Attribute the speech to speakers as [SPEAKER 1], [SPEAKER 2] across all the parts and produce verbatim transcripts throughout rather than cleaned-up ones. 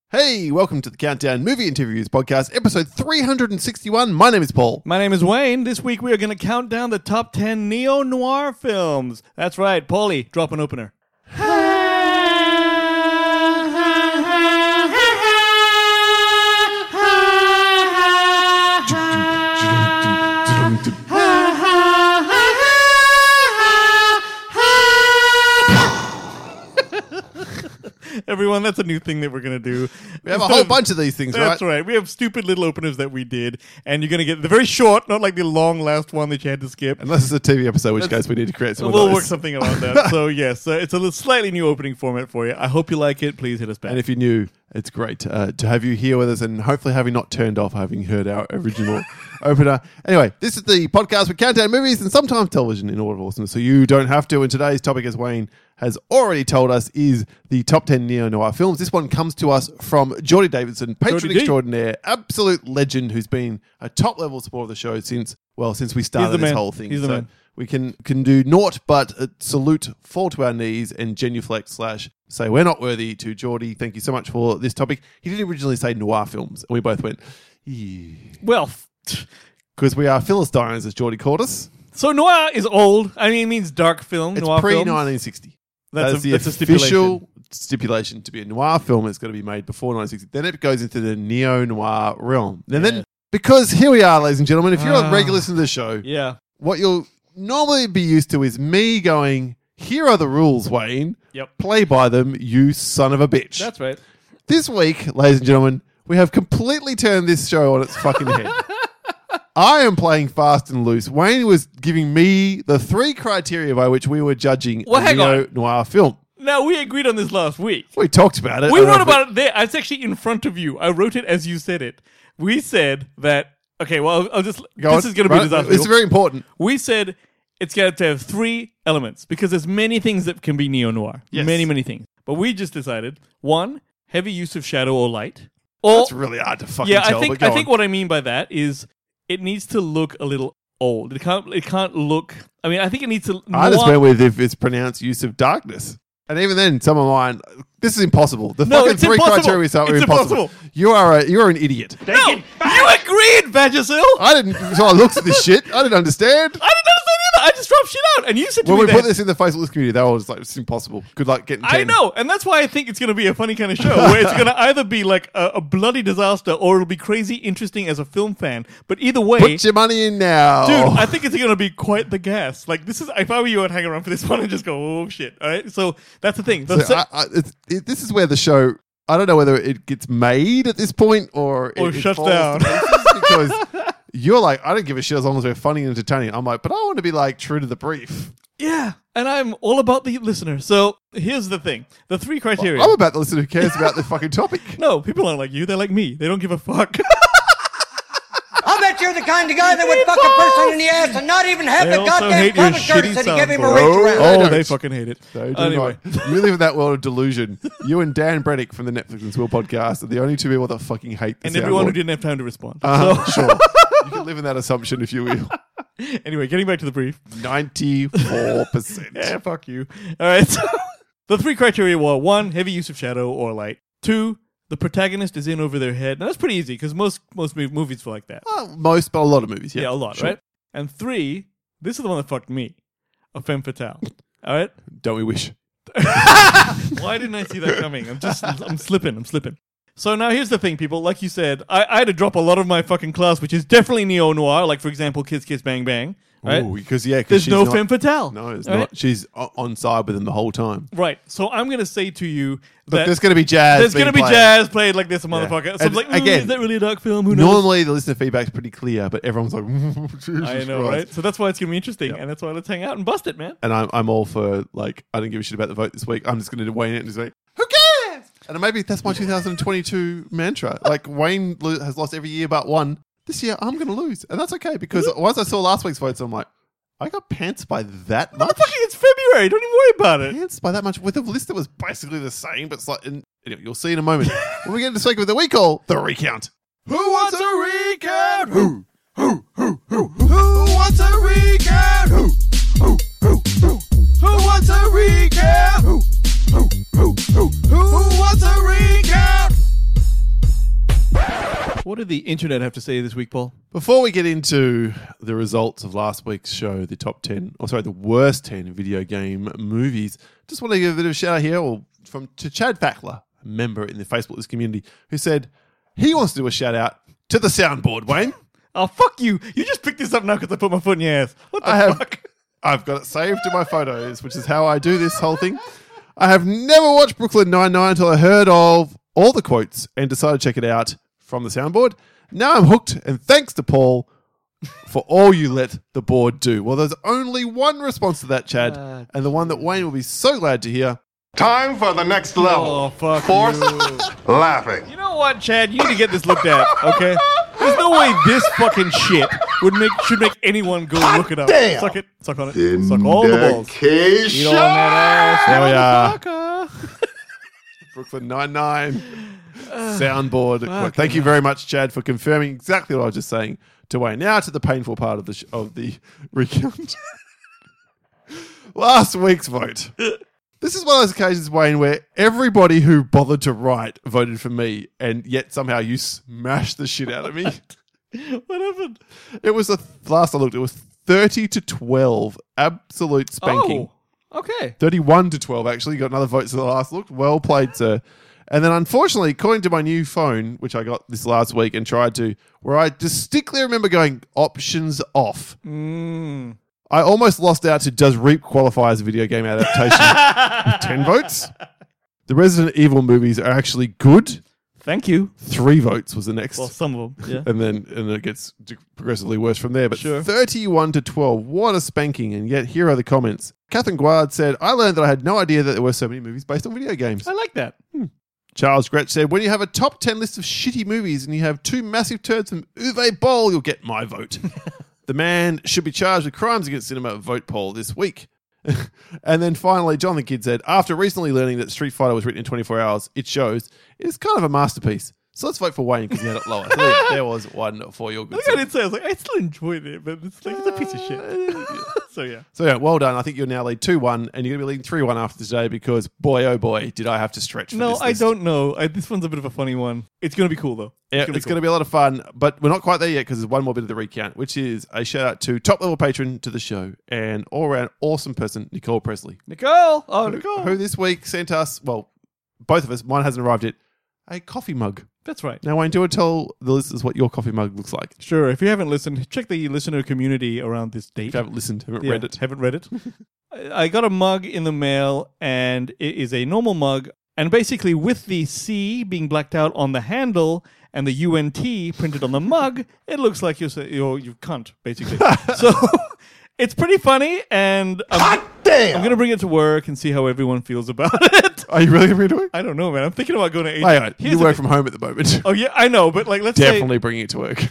[SPEAKER 1] Hey, welcome to the Countdown Movie Interviews Podcast, episode three hundred sixty-one. My name is Paul.
[SPEAKER 2] My name is Wayne. This week we are going to count down the top ten neo-noir films. That's right, Paulie, drop an opener. Everyone, that's a new thing that we're going to do.
[SPEAKER 1] We have a whole bunch of these things,
[SPEAKER 2] that's
[SPEAKER 1] right?
[SPEAKER 2] That's right. We have stupid little openers that we did, and you're going to get the very short, not like the long last one that you had to skip.
[SPEAKER 1] Unless it's a T V episode, which case we need to create some
[SPEAKER 2] We'll
[SPEAKER 1] of those.
[SPEAKER 2] work something around that. So, yes, uh, it's a little slightly new opening format for you. I hope you like it. Please hit us back.
[SPEAKER 1] And if you're new, it's great uh, to have you here with us, and hopefully having not turned off having heard our original opener. Anyway, this is the podcast with Countdown Movies and sometimes television in order of awesomeness, so you don't have to. And today's topic, as Wayne has already told us, is the top ten neo-noir films. This one comes to us from Geordie Davidson, patron
[SPEAKER 2] Geordie D.
[SPEAKER 1] extraordinaire, absolute legend who's been a top-level supporter of the show since, well, since we started this
[SPEAKER 2] man.
[SPEAKER 1] whole thing.
[SPEAKER 2] He's the
[SPEAKER 1] so
[SPEAKER 2] man.
[SPEAKER 1] we can, can do naught but uh, salute, fall to our knees, and genuflect slash say we're not worthy to Geordie. Thank you so much for this topic. He didn't originally say noir films, and we both went, yeah.
[SPEAKER 2] Well,
[SPEAKER 1] Because we are Philistines, as Geordie called us.
[SPEAKER 2] so noir is old. I mean, it means dark film.
[SPEAKER 1] It's
[SPEAKER 2] noir
[SPEAKER 1] pre
[SPEAKER 2] films.
[SPEAKER 1] nineteen sixty.
[SPEAKER 2] That's
[SPEAKER 1] That's
[SPEAKER 2] a-
[SPEAKER 1] the
[SPEAKER 2] that's a
[SPEAKER 1] official stipulation to be a noir film. It's got to be made before nineteen sixty. Then it goes into the neo-noir realm. And
[SPEAKER 2] Yeah.
[SPEAKER 1] then, because here we are, ladies and gentlemen, if you're a
[SPEAKER 2] Ah.
[SPEAKER 1] regular listener to the show,
[SPEAKER 2] Yeah.
[SPEAKER 1] what you'll normally be used to is me going, here are the rules, Wayne.
[SPEAKER 2] Yep.
[SPEAKER 1] Play by them, you son of a bitch.
[SPEAKER 2] That's right.
[SPEAKER 1] This week, ladies and gentlemen, we have completely turned this show on its fucking head. I am playing fast and loose. Wayne was giving me the three criteria by which we were judging
[SPEAKER 2] Well,
[SPEAKER 1] a
[SPEAKER 2] hang on.
[SPEAKER 1] neo-noir film.
[SPEAKER 2] Now, we agreed on this last week.
[SPEAKER 1] We talked about it.
[SPEAKER 2] We
[SPEAKER 1] I don't
[SPEAKER 2] wrote
[SPEAKER 1] know if
[SPEAKER 2] about it there. It's actually in front of you. I wrote it as you said it. We said that, okay, well, I'll, I'll just,
[SPEAKER 1] Go
[SPEAKER 2] this
[SPEAKER 1] on.
[SPEAKER 2] is going to be
[SPEAKER 1] Right?
[SPEAKER 2] disaster.
[SPEAKER 1] It's very important.
[SPEAKER 2] We said it's got to have three elements because there's many things that can be neo-noir.
[SPEAKER 1] Yes.
[SPEAKER 2] Many, many things. But we just decided, one, heavy use of shadow or light. Or,
[SPEAKER 1] That's really hard to fucking
[SPEAKER 2] yeah,
[SPEAKER 1] tell,
[SPEAKER 2] I think
[SPEAKER 1] but go
[SPEAKER 2] I think
[SPEAKER 1] on.
[SPEAKER 2] what I mean by that is it needs to look a little old. It can't, it can't look, I mean, I think it needs to...
[SPEAKER 1] I just
[SPEAKER 2] noir-
[SPEAKER 1] went with if it's pronounced use of darkness. And even then, some of mine, this is impossible. The
[SPEAKER 2] No,
[SPEAKER 1] fucking
[SPEAKER 2] it's
[SPEAKER 1] three
[SPEAKER 2] impossible.
[SPEAKER 1] criteria we start with are
[SPEAKER 2] It's
[SPEAKER 1] impossible.
[SPEAKER 2] impossible.
[SPEAKER 1] You are a, you're an idiot.
[SPEAKER 2] No, you agreed, Vagisil!
[SPEAKER 1] I didn't, so I looked at this shit. I didn't understand.
[SPEAKER 2] I didn't understand either. I just dropped shit out, and you said to
[SPEAKER 1] When
[SPEAKER 2] me
[SPEAKER 1] we
[SPEAKER 2] that-
[SPEAKER 1] put this in the Facebook community, they were just like, it's impossible. Good luck getting ten.
[SPEAKER 2] I know, and that's why I think it's going to be a funny kind of show, where it's going to either be like a, a bloody disaster, or it'll be crazy interesting as a film fan. But either way,
[SPEAKER 1] Put your money in now.
[SPEAKER 2] dude, I think it's going to be quite the gas. Like this is, if I were you, I'd hang around for this one and just go, oh shit. All right, so that's the thing. The
[SPEAKER 1] So
[SPEAKER 2] se-
[SPEAKER 1] I, I, it's, it, this is where the show, I don't know whether it gets made at this point or,
[SPEAKER 2] Or
[SPEAKER 1] it, it
[SPEAKER 2] shuts
[SPEAKER 1] falls
[SPEAKER 2] down.
[SPEAKER 1] to pieces because you're like, I don't give a shit as long as we're funny and entertaining. I'm like, but I want to be like true to the brief.
[SPEAKER 2] yeah, and I'm all about the listener. So here's the thing: the three criteria.
[SPEAKER 1] I'm about the listener who cares about the fucking topic.
[SPEAKER 2] no, people aren't like you; they're like me. They don't give a fuck.
[SPEAKER 3] I bet you're the kind of guy that would fuck a person in the ass and not even have
[SPEAKER 2] They
[SPEAKER 3] the
[SPEAKER 2] also
[SPEAKER 3] goddamn
[SPEAKER 2] hate your
[SPEAKER 3] comic shirts
[SPEAKER 2] shitty
[SPEAKER 3] that he give him a
[SPEAKER 2] soundboard.
[SPEAKER 3] reach
[SPEAKER 1] Oh,
[SPEAKER 3] around.
[SPEAKER 1] I
[SPEAKER 2] oh,
[SPEAKER 1] don't.
[SPEAKER 2] they fucking hate it.
[SPEAKER 1] So do
[SPEAKER 2] Anyway.
[SPEAKER 1] not. You live in that world of delusion. You and Dan Breddick from the Netflix and Swill podcast are the only two people that fucking hate the
[SPEAKER 2] And everyone who
[SPEAKER 1] soundboard.
[SPEAKER 2] didn't have time to respond.
[SPEAKER 1] Uh,
[SPEAKER 2] So
[SPEAKER 1] sure. You can live in that assumption if you will.
[SPEAKER 2] anyway, getting back to the brief.
[SPEAKER 1] ninety-four percent.
[SPEAKER 2] Yeah, fuck you. All right. So the three criteria were one, heavy use of shadow or light. Two, the protagonist is in over their head. Now that's pretty easy because most most mov- movies feel like that.
[SPEAKER 1] Well, most, but a lot of movies, yeah.
[SPEAKER 2] Yeah, a lot,
[SPEAKER 1] Sure.
[SPEAKER 2] right? And three, this is the one that fucked me. A femme fatale. All right.
[SPEAKER 1] Don't we wish?
[SPEAKER 2] Why didn't I see that coming? I'm just, I'm slipping, I'm slipping. So now here's the thing, people. Like you said, I, I had to drop a lot of my fucking class, which is definitely neo-noir, like, for example, Kiss Kiss Bang Bang, right?
[SPEAKER 1] Oh, because, yeah, because
[SPEAKER 2] There's
[SPEAKER 1] she's
[SPEAKER 2] no
[SPEAKER 1] not,
[SPEAKER 2] femme fatale.
[SPEAKER 1] No, it's
[SPEAKER 2] right?
[SPEAKER 1] not. She's o- on side with him the whole time.
[SPEAKER 2] Right. So I'm going to say to you
[SPEAKER 1] But
[SPEAKER 2] that
[SPEAKER 1] there's going to be jazz.
[SPEAKER 2] there's going to be
[SPEAKER 1] being played.
[SPEAKER 2] jazz played like this, a motherfucker. So
[SPEAKER 1] And
[SPEAKER 2] I'm like,
[SPEAKER 1] again,
[SPEAKER 2] again, is that really a dark film? Who knows?
[SPEAKER 1] Normally, the listener feedback's pretty clear, but everyone's like, Jesus
[SPEAKER 2] I know,
[SPEAKER 1] Christ.
[SPEAKER 2] right? So that's why it's going to be interesting,
[SPEAKER 1] Yep.
[SPEAKER 2] and that's why let's hang out and bust it, man.
[SPEAKER 1] And I'm, I'm all for, like, I don't give a shit about the vote this week. I'm just going to weigh in it and just like, who cares? And maybe that's my two thousand twenty-two mantra. Like, Wayne lo- has lost every year but one. This year, I'm going to lose. And that's okay, because once I saw last week's votes, I'm like, I got pants by that much?
[SPEAKER 2] Motherfucker, it's February. Don't even worry about it.
[SPEAKER 1] Pants by that much with a list that was basically the same, but slightly. And anyway, you'll see in a moment when we get into segment that we call the recount. Who wants a recount? Who? Who? Who? Who? Who wants a recount? Who? Who? Who? Who? Who wants a recount? Who? Who? Who? Who? Who wants a recount?
[SPEAKER 2] did the internet have to say this week, Paul?
[SPEAKER 1] Before we get into the results of last week's show, the top ten, or sorry, the worst ten video game movies, just want to give a bit of a shout out here or from to Chad Fackler, a member in the Facebook List community, who said he wants to do a shout out to the soundboard, Wayne.
[SPEAKER 2] Oh, fuck you. You just picked this up now because I put my foot in your ass. What the
[SPEAKER 1] I have,
[SPEAKER 2] fuck?
[SPEAKER 1] I've got it saved to my photos, which is how I do this whole thing. I have never watched Brooklyn Nine-Nine until I heard of all the quotes and decided to check it out from the soundboard. Now I'm hooked, and thanks to Paul for all you let the board do. Well, there's only one response to that, Chad,
[SPEAKER 2] Uh,
[SPEAKER 1] and the one that Wayne will be so glad to hear.
[SPEAKER 4] Time for the next level.
[SPEAKER 2] Oh, fuck
[SPEAKER 4] Forced
[SPEAKER 2] you.
[SPEAKER 4] laughing.
[SPEAKER 2] You know what, Chad? You need to get this looked at, okay? There's no way this fucking shit would make should make anyone go look it up.
[SPEAKER 4] damn.
[SPEAKER 2] Suck it. Suck on it. Suck all the balls. Eat
[SPEAKER 4] Indication.
[SPEAKER 2] on that ass.
[SPEAKER 1] There we are.
[SPEAKER 2] motherfucker.
[SPEAKER 1] Brooklyn Nine-Nine soundboard. Well, thank you very much, Chad, for confirming exactly what I was just saying to Wayne. Now to the painful part of the sh- of the recount. Last week's vote. This is one of those occasions, Wayne, where everybody who bothered to write voted for me, and yet somehow you smashed the shit out of me.
[SPEAKER 2] What happened?
[SPEAKER 1] It was a last I looked. It was thirty to twelve, absolute spanking.
[SPEAKER 2] Oh, okay.
[SPEAKER 1] thirty-one to twelve, actually. Got another vote to the last look. Well played, sir. And then, unfortunately, according to my new phone, which I got this last week and tried to, where I distinctly remember going options off.
[SPEAKER 2] Mm.
[SPEAKER 1] I almost lost out to does Reap qualify as a video game adaptation with ten votes. The Resident Evil movies are actually good.
[SPEAKER 2] Thank you.
[SPEAKER 1] Three votes was the next.
[SPEAKER 2] Well, some of them, yeah.
[SPEAKER 1] and then and then it gets progressively worse from there. But
[SPEAKER 2] Sure.
[SPEAKER 1] thirty-one to twelve, what a spanking. And yet, here are the comments. Catherine Guard said, I learned that I had no idea that there were so many movies based on video games.
[SPEAKER 2] I like that.
[SPEAKER 1] Charles Gretsch said, when you have a top ten list of shitty movies and you have two massive turds from Uwe Boll, you'll get my vote. The man should be charged with crimes against cinema vote poll this week. And then finally, John the Kid said, after recently learning that Street Fighter was written in twenty-four hours, it shows it's kind of a masterpiece. So let's vote for Wayne because he had it lower. So there, there was one for your good
[SPEAKER 2] I think I
[SPEAKER 1] self.
[SPEAKER 2] did say, I was like, I still enjoyed it, but it's like, it's a piece of shit. So, yeah.
[SPEAKER 1] So yeah, well done. I think you'll now lead two one, and you're going to be leading three one after today because, boy, oh boy, did I have to stretch for
[SPEAKER 2] No,
[SPEAKER 1] this
[SPEAKER 2] I
[SPEAKER 1] list.
[SPEAKER 2] don't know. I, this one's a bit of a funny one. It's going to be cool, though.
[SPEAKER 1] Yeah,
[SPEAKER 2] gonna
[SPEAKER 1] it's
[SPEAKER 2] be
[SPEAKER 1] going to be a lot of fun, but we're not quite there yet because there's one more bit of the recount, which is a shout out to top level patron to the show and all around awesome person, Nicole Presley,
[SPEAKER 2] Nicole! Oh, Nicole!
[SPEAKER 1] who this week sent us, well, both of us, mine hasn't arrived yet, a coffee mug.
[SPEAKER 2] That's right.
[SPEAKER 1] Now, Wayne, do you want to tell the listeners what your coffee mug looks like?
[SPEAKER 2] Sure. If you haven't listened, check the listener community around this date.
[SPEAKER 1] If you haven't listened, haven't
[SPEAKER 2] Yeah,
[SPEAKER 1] read it.
[SPEAKER 2] Haven't read it. I I got a mug in the mail, and it is a normal mug. And basically, with the C being blacked out on the handle and the U N T printed on the mug, it looks like you're you're you cunt, basically. So it's pretty funny, and I'm,
[SPEAKER 4] Damn.
[SPEAKER 2] I'm gonna bring it to work and see how everyone feels about it.
[SPEAKER 1] Are you really going to do it?
[SPEAKER 2] I don't know, man. I'm thinking about going to. H-
[SPEAKER 1] Wait, wait,
[SPEAKER 2] Here's
[SPEAKER 1] you
[SPEAKER 2] the
[SPEAKER 1] work
[SPEAKER 2] thing-
[SPEAKER 1] from home at the moment.
[SPEAKER 2] Oh yeah, I know, but like, let's
[SPEAKER 1] Definitely bringing it to work.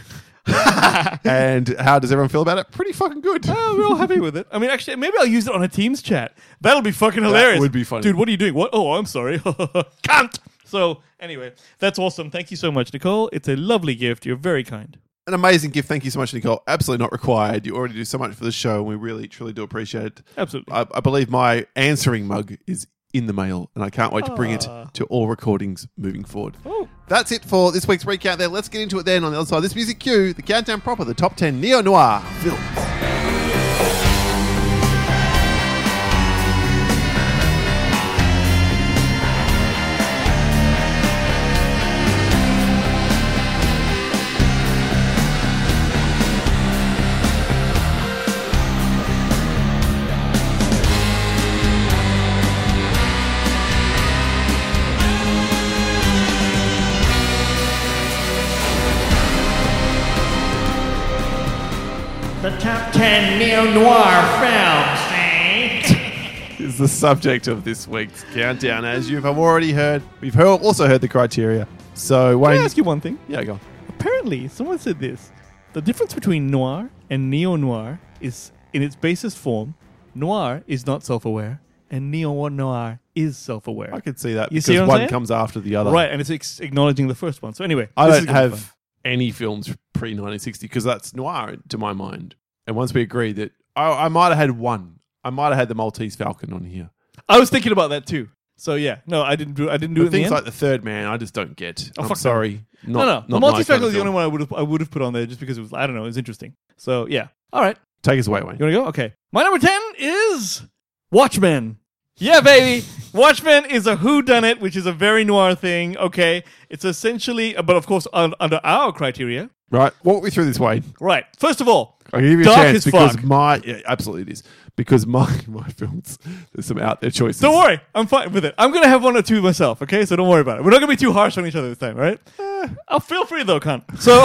[SPEAKER 1] And how does everyone feel about it? Pretty fucking good.
[SPEAKER 2] say oh, we're all happy with it. I mean, actually, maybe I'll use it on a Teams chat. That'll be fucking hilarious.
[SPEAKER 1] would be funny.
[SPEAKER 2] dude. What are you doing? What? Oh, I'm sorry, cunt. So anyway, that's awesome. Thank you so much, Nicole. It's a lovely gift. You're very kind.
[SPEAKER 1] An amazing gift. Thank you so much, Nicole. Absolutely not required. You already do so much for the show, and we really, truly do appreciate it.
[SPEAKER 2] Absolutely.
[SPEAKER 1] I, I believe my answering mug is in the mail, and I can't wait to bring it
[SPEAKER 2] Ah.
[SPEAKER 1] to all recordings moving forward.
[SPEAKER 2] Oh.
[SPEAKER 1] That's it for this week's recount there. Let's get into it then. On the other side of this music cue, the countdown proper, the top ten neo-noir films.
[SPEAKER 5] The top ten neo-noir films, eh?
[SPEAKER 1] Is the subject of this week's countdown. As you've already heard, we've heard, also heard the criteria. So,
[SPEAKER 2] Can
[SPEAKER 1] Wayne,
[SPEAKER 2] I ask you one thing?
[SPEAKER 1] yeah, go on.
[SPEAKER 2] Apparently, someone said this. The difference between noir and neo-noir is, in its basest form, noir is not self-aware, and neo-noir is self-aware.
[SPEAKER 1] I could see that
[SPEAKER 2] You
[SPEAKER 1] because
[SPEAKER 2] see what I'm
[SPEAKER 1] one
[SPEAKER 2] saying?
[SPEAKER 1] comes after the other.
[SPEAKER 2] Right, and it's ex- acknowledging the first one. So anyway,
[SPEAKER 1] I
[SPEAKER 2] this is
[SPEAKER 1] don't
[SPEAKER 2] gonna be
[SPEAKER 1] have
[SPEAKER 2] fun.
[SPEAKER 1] any films pre nineteen sixty because that's noir to my mind. And once we agree that I, I might have had one, I might have had the Maltese Falcon on here.
[SPEAKER 2] I was thinking about that too. So yeah, no, I didn't do. I didn't do
[SPEAKER 1] But
[SPEAKER 2] it. In the
[SPEAKER 1] things
[SPEAKER 2] end.
[SPEAKER 1] like the Third Man, I just don't get.
[SPEAKER 2] Oh,
[SPEAKER 1] I'm
[SPEAKER 2] fuck
[SPEAKER 1] sorry. Not,
[SPEAKER 2] no, no,
[SPEAKER 1] not
[SPEAKER 2] the
[SPEAKER 1] my
[SPEAKER 2] multi-spectacle
[SPEAKER 1] kind of
[SPEAKER 2] is the only
[SPEAKER 1] film.
[SPEAKER 2] one I would have. I would have put on there just because it was. I don't know. It was interesting. So yeah. All right.
[SPEAKER 1] Take us away, Wayne.
[SPEAKER 2] You want to go? Okay. My number ten is Watchmen. Yeah, baby. Watchmen is a whodunit, which is a very noir thing. Okay. It's essentially, but of course, un- under our criteria.
[SPEAKER 1] Right, walk me through this, Wayne.
[SPEAKER 2] Right. First of all,
[SPEAKER 1] I'll give you a
[SPEAKER 2] dark
[SPEAKER 1] chance
[SPEAKER 2] as
[SPEAKER 1] because
[SPEAKER 2] fuck.
[SPEAKER 1] my yeah, absolutely it is because my my films there's some out there choices.
[SPEAKER 2] Don't worry. I'm fine with it. I'm going to have one or two myself, okay? So don't worry about it. We're not going to be too harsh on each other this time, right? I'll feel free though, cunt. So,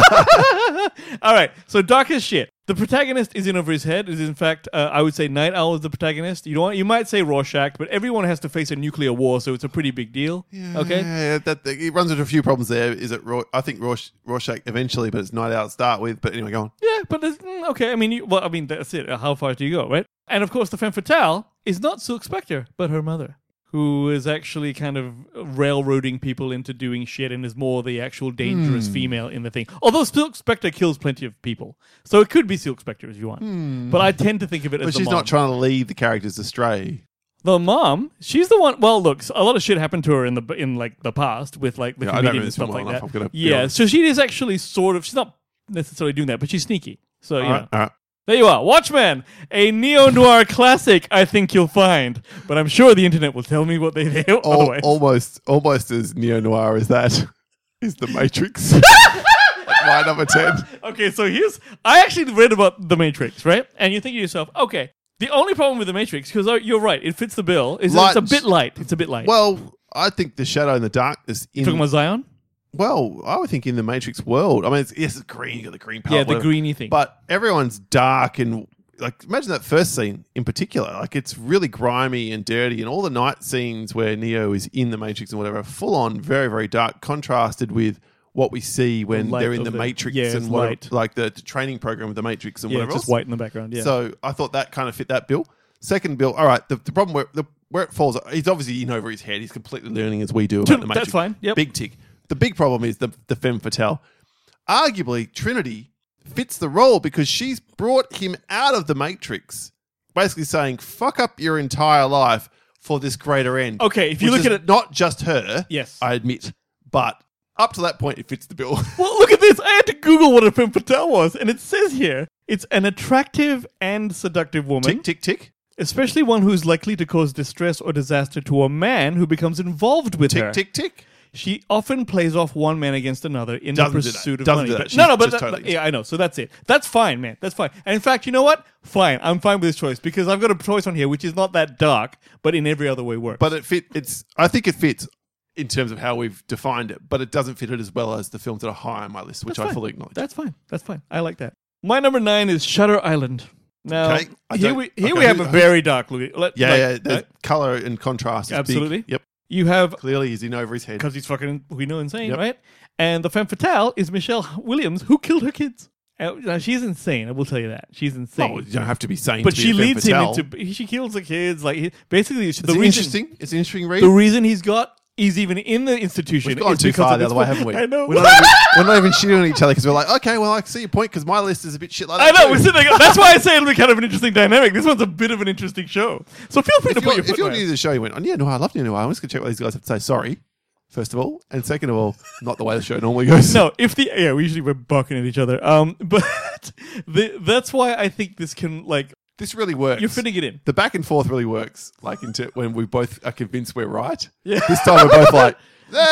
[SPEAKER 2] all right. So dark as shit. The protagonist is in over his head. Is in fact, uh, I would say Night Owl is the protagonist. You know what? You might say Rorschach, but everyone has to face a nuclear war, so it's a pretty big deal. Okay.
[SPEAKER 1] Yeah, that, that it runs into a few problems there. Is it? Ro- I think Rorsch- Rorschach eventually, but it's Night Owl to start with. But anyway, go on.
[SPEAKER 2] Yeah, but there's, mm, okay. I mean, you, well, I mean that's it. How far do you go, right? And of course, the femme fatale is not Silk Spectre, but her mother, who is actually kind of railroading people into doing shit and is more the actual dangerous
[SPEAKER 1] Hmm.
[SPEAKER 2] female in the thing. Although Silk Spectre kills plenty of people. So it could be Silk Spectre if you want. But I tend to think of it
[SPEAKER 1] But
[SPEAKER 2] as the
[SPEAKER 1] she's
[SPEAKER 2] mom.
[SPEAKER 1] not trying to lead the characters astray.
[SPEAKER 2] The mom, she's the one. Well, look, a lot of shit happened to her in the in like the past with like the
[SPEAKER 1] Yeah, I don't
[SPEAKER 2] comedian
[SPEAKER 1] know
[SPEAKER 2] and
[SPEAKER 1] this
[SPEAKER 2] stuff
[SPEAKER 1] one
[SPEAKER 2] like
[SPEAKER 1] well
[SPEAKER 2] that.
[SPEAKER 1] enough, I'm gonna be
[SPEAKER 2] Yeah,
[SPEAKER 1] honest.
[SPEAKER 2] so she is actually sort of. She's not necessarily doing that, but she's sneaky. So
[SPEAKER 1] All
[SPEAKER 2] yeah.
[SPEAKER 1] right, all right.
[SPEAKER 2] There you are. Watchmen, a neo-noir classic, I think you'll find. But I'm sure the internet will tell me what they think
[SPEAKER 1] Al-
[SPEAKER 2] otherwise.
[SPEAKER 1] almost, almost as neo noir as that is the Matrix. That's my number ten.
[SPEAKER 2] Okay, so here's... I actually read about The Matrix, right? And you think to yourself, okay, the only problem with The Matrix, because you're right, it fits the bill, is that it's a
[SPEAKER 1] Light-
[SPEAKER 2] bit light. It's a bit light.
[SPEAKER 1] Well, I think the shadow and the darkness in
[SPEAKER 2] Talking about Zion?
[SPEAKER 1] well, I would think in the Matrix world. I mean, it's, yes, it's green. You got the green palette,
[SPEAKER 2] Yeah, the
[SPEAKER 1] whatever.
[SPEAKER 2] greeny thing.
[SPEAKER 1] But everyone's dark and like imagine that first scene in particular. Like it's really grimy and dirty, and all the night scenes where Neo is in the Matrix and whatever, are full on, very very dark, contrasted with what we see when
[SPEAKER 2] light
[SPEAKER 1] they're in
[SPEAKER 2] of
[SPEAKER 1] the,
[SPEAKER 2] the-
[SPEAKER 1] Matrix
[SPEAKER 2] yeah, it's
[SPEAKER 1] and whatever,
[SPEAKER 2] light.
[SPEAKER 1] like the, the training program with the Matrix and
[SPEAKER 2] yeah,
[SPEAKER 1] whatever
[SPEAKER 2] it's just
[SPEAKER 1] else.
[SPEAKER 2] white in the background, yeah.
[SPEAKER 1] So I thought that kind of fit that bill. Second bill, all right. The, the problem where the, where it falls, he's obviously in over his head. He's completely learning as we do about the Matrix.
[SPEAKER 2] That's fine, yep.
[SPEAKER 1] Big tick. The big problem is the the femme fatale. Arguably, Trinity fits the role because she's brought him out of the Matrix, basically saying "fuck up your entire life for this greater end."
[SPEAKER 2] Okay, if you
[SPEAKER 1] Which
[SPEAKER 2] look
[SPEAKER 1] is
[SPEAKER 2] at it-
[SPEAKER 1] not just her.
[SPEAKER 2] Yes.
[SPEAKER 1] I admit, but up to that point, it fits the bill.
[SPEAKER 2] Well, look at this. I had to Google what a femme fatale was, and it says here, it's an attractive and seductive woman.
[SPEAKER 1] tick tick tick
[SPEAKER 2] Especially one who's likely to cause distress or disaster to a man who becomes involved with her.
[SPEAKER 1] tick tick tick.
[SPEAKER 2] She often plays off one man against another in
[SPEAKER 1] Doesn't
[SPEAKER 2] the
[SPEAKER 1] do that.
[SPEAKER 2] pursuit of
[SPEAKER 1] Doesn't
[SPEAKER 2] money.
[SPEAKER 1] do that.
[SPEAKER 2] But-
[SPEAKER 1] She's
[SPEAKER 2] no, no, but
[SPEAKER 1] just
[SPEAKER 2] that-
[SPEAKER 1] totally-
[SPEAKER 2] yeah, I know. So that's it. That's fine, man. That's fine. And in fact, you know what? Fine. I'm fine with this choice because I've got a choice on here which is not that dark, but in every other way works.
[SPEAKER 1] But it fit. It's. I think it fits in terms of how we've defined it, but it doesn't fit it as well as the films that are high on my list, which
[SPEAKER 2] That's
[SPEAKER 1] I
[SPEAKER 2] fine.
[SPEAKER 1] fully acknowledge.
[SPEAKER 2] That's fine. That's fine. I like that. My number nine is Shutter Island. Now,
[SPEAKER 1] Okay, I
[SPEAKER 2] here
[SPEAKER 1] don't-
[SPEAKER 2] we here
[SPEAKER 1] okay,
[SPEAKER 2] we have
[SPEAKER 1] who-
[SPEAKER 2] a very dark look. Let-
[SPEAKER 1] yeah,
[SPEAKER 2] like,
[SPEAKER 1] yeah. The
[SPEAKER 2] right?
[SPEAKER 1] color and contrast is
[SPEAKER 2] Absolutely.
[SPEAKER 1] big. Yep.
[SPEAKER 2] You have
[SPEAKER 1] Clearly, he's in over his head.
[SPEAKER 2] because he's fucking we know insane,
[SPEAKER 1] Yep.
[SPEAKER 2] right? And the femme fatale is Michelle Williams, who killed her kids. Uh, Now she's insane. I will tell you that she's insane.
[SPEAKER 1] Oh, you don't have to be sane.
[SPEAKER 2] but
[SPEAKER 1] to be
[SPEAKER 2] she
[SPEAKER 1] a femme
[SPEAKER 2] leads him
[SPEAKER 1] fatale.
[SPEAKER 2] into. She kills the kids. Like he, basically,
[SPEAKER 1] It's
[SPEAKER 2] the reason
[SPEAKER 1] interesting. It's an interesting read.
[SPEAKER 2] the reason he's got is even in the institution.
[SPEAKER 1] We've gone
[SPEAKER 2] is
[SPEAKER 1] too
[SPEAKER 2] because
[SPEAKER 1] far
[SPEAKER 2] of
[SPEAKER 1] the
[SPEAKER 2] this
[SPEAKER 1] other way,
[SPEAKER 2] film.
[SPEAKER 1] haven't we?
[SPEAKER 2] I know.
[SPEAKER 1] We're not, even, we're not even shitting on each other because we're like, okay, well, I see your point because my list is a bit shit like
[SPEAKER 2] I
[SPEAKER 1] that.
[SPEAKER 2] know.
[SPEAKER 1] too.
[SPEAKER 2] We're sitting there, that's why I say it'll be kind of an interesting dynamic. This one's a bit of an interesting show. So feel free
[SPEAKER 1] If
[SPEAKER 2] to put
[SPEAKER 1] you're,
[SPEAKER 2] your
[SPEAKER 1] if
[SPEAKER 2] foot
[SPEAKER 1] you're
[SPEAKER 2] in
[SPEAKER 1] new
[SPEAKER 2] it.
[SPEAKER 1] to the show, you went, oh, yeah, no, I love New Noir. I'm just going to check what these guys have to say. Sorry, first of all. And second of all, not the way the show normally goes.
[SPEAKER 2] No, if the yeah, we usually we're barking at each other. Um, but the, that's why I think this can like
[SPEAKER 1] This really works.
[SPEAKER 2] you're fitting it in.
[SPEAKER 1] The back and forth really works. Like into when we both are convinced we're right.
[SPEAKER 2] Yeah.
[SPEAKER 1] This time we're both like,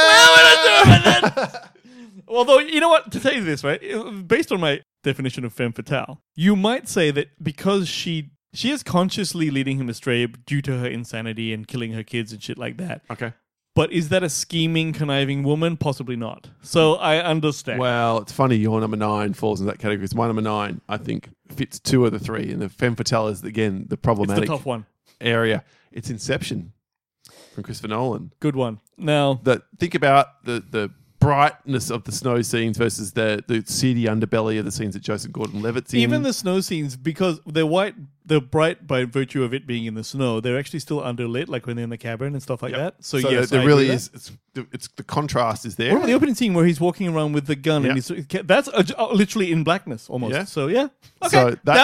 [SPEAKER 2] Although you know what, to tell you this right, it- based on my definition of femme fatale, you might say that because she she is consciously leading him astray due to her insanity and killing her kids and shit like that.
[SPEAKER 1] okay.
[SPEAKER 2] But is that a scheming, conniving woman? Possibly not. So I understand.
[SPEAKER 1] Well, it's funny your number nine falls in that category. It's my number nine, I think, fits two of the three. And the femme fatale is, again, the
[SPEAKER 2] it's the
[SPEAKER 1] problematic
[SPEAKER 2] tough one.
[SPEAKER 1] area. It's Inception from Christopher Nolan.
[SPEAKER 2] Good one. Now,
[SPEAKER 1] That think about the the brightness of the snow scenes versus the, the seedy underbelly of the scenes that Joseph Gordon-Levitt's in.
[SPEAKER 2] even the snow scenes, because they're white, they're bright by virtue of it being in the snow. They're actually still underlit, like when they're in the cabin and stuff like
[SPEAKER 1] Yep.
[SPEAKER 2] that. So,
[SPEAKER 1] so
[SPEAKER 2] yes,
[SPEAKER 1] there
[SPEAKER 2] I
[SPEAKER 1] really
[SPEAKER 2] agree
[SPEAKER 1] is. It's, it's the contrast is there.
[SPEAKER 2] What about the opening scene where he's walking around with the gun
[SPEAKER 1] Yeah.
[SPEAKER 2] and he's that's uh, literally in blackness almost.
[SPEAKER 1] Yeah.
[SPEAKER 2] So yeah, okay,
[SPEAKER 1] So that-
[SPEAKER 2] down.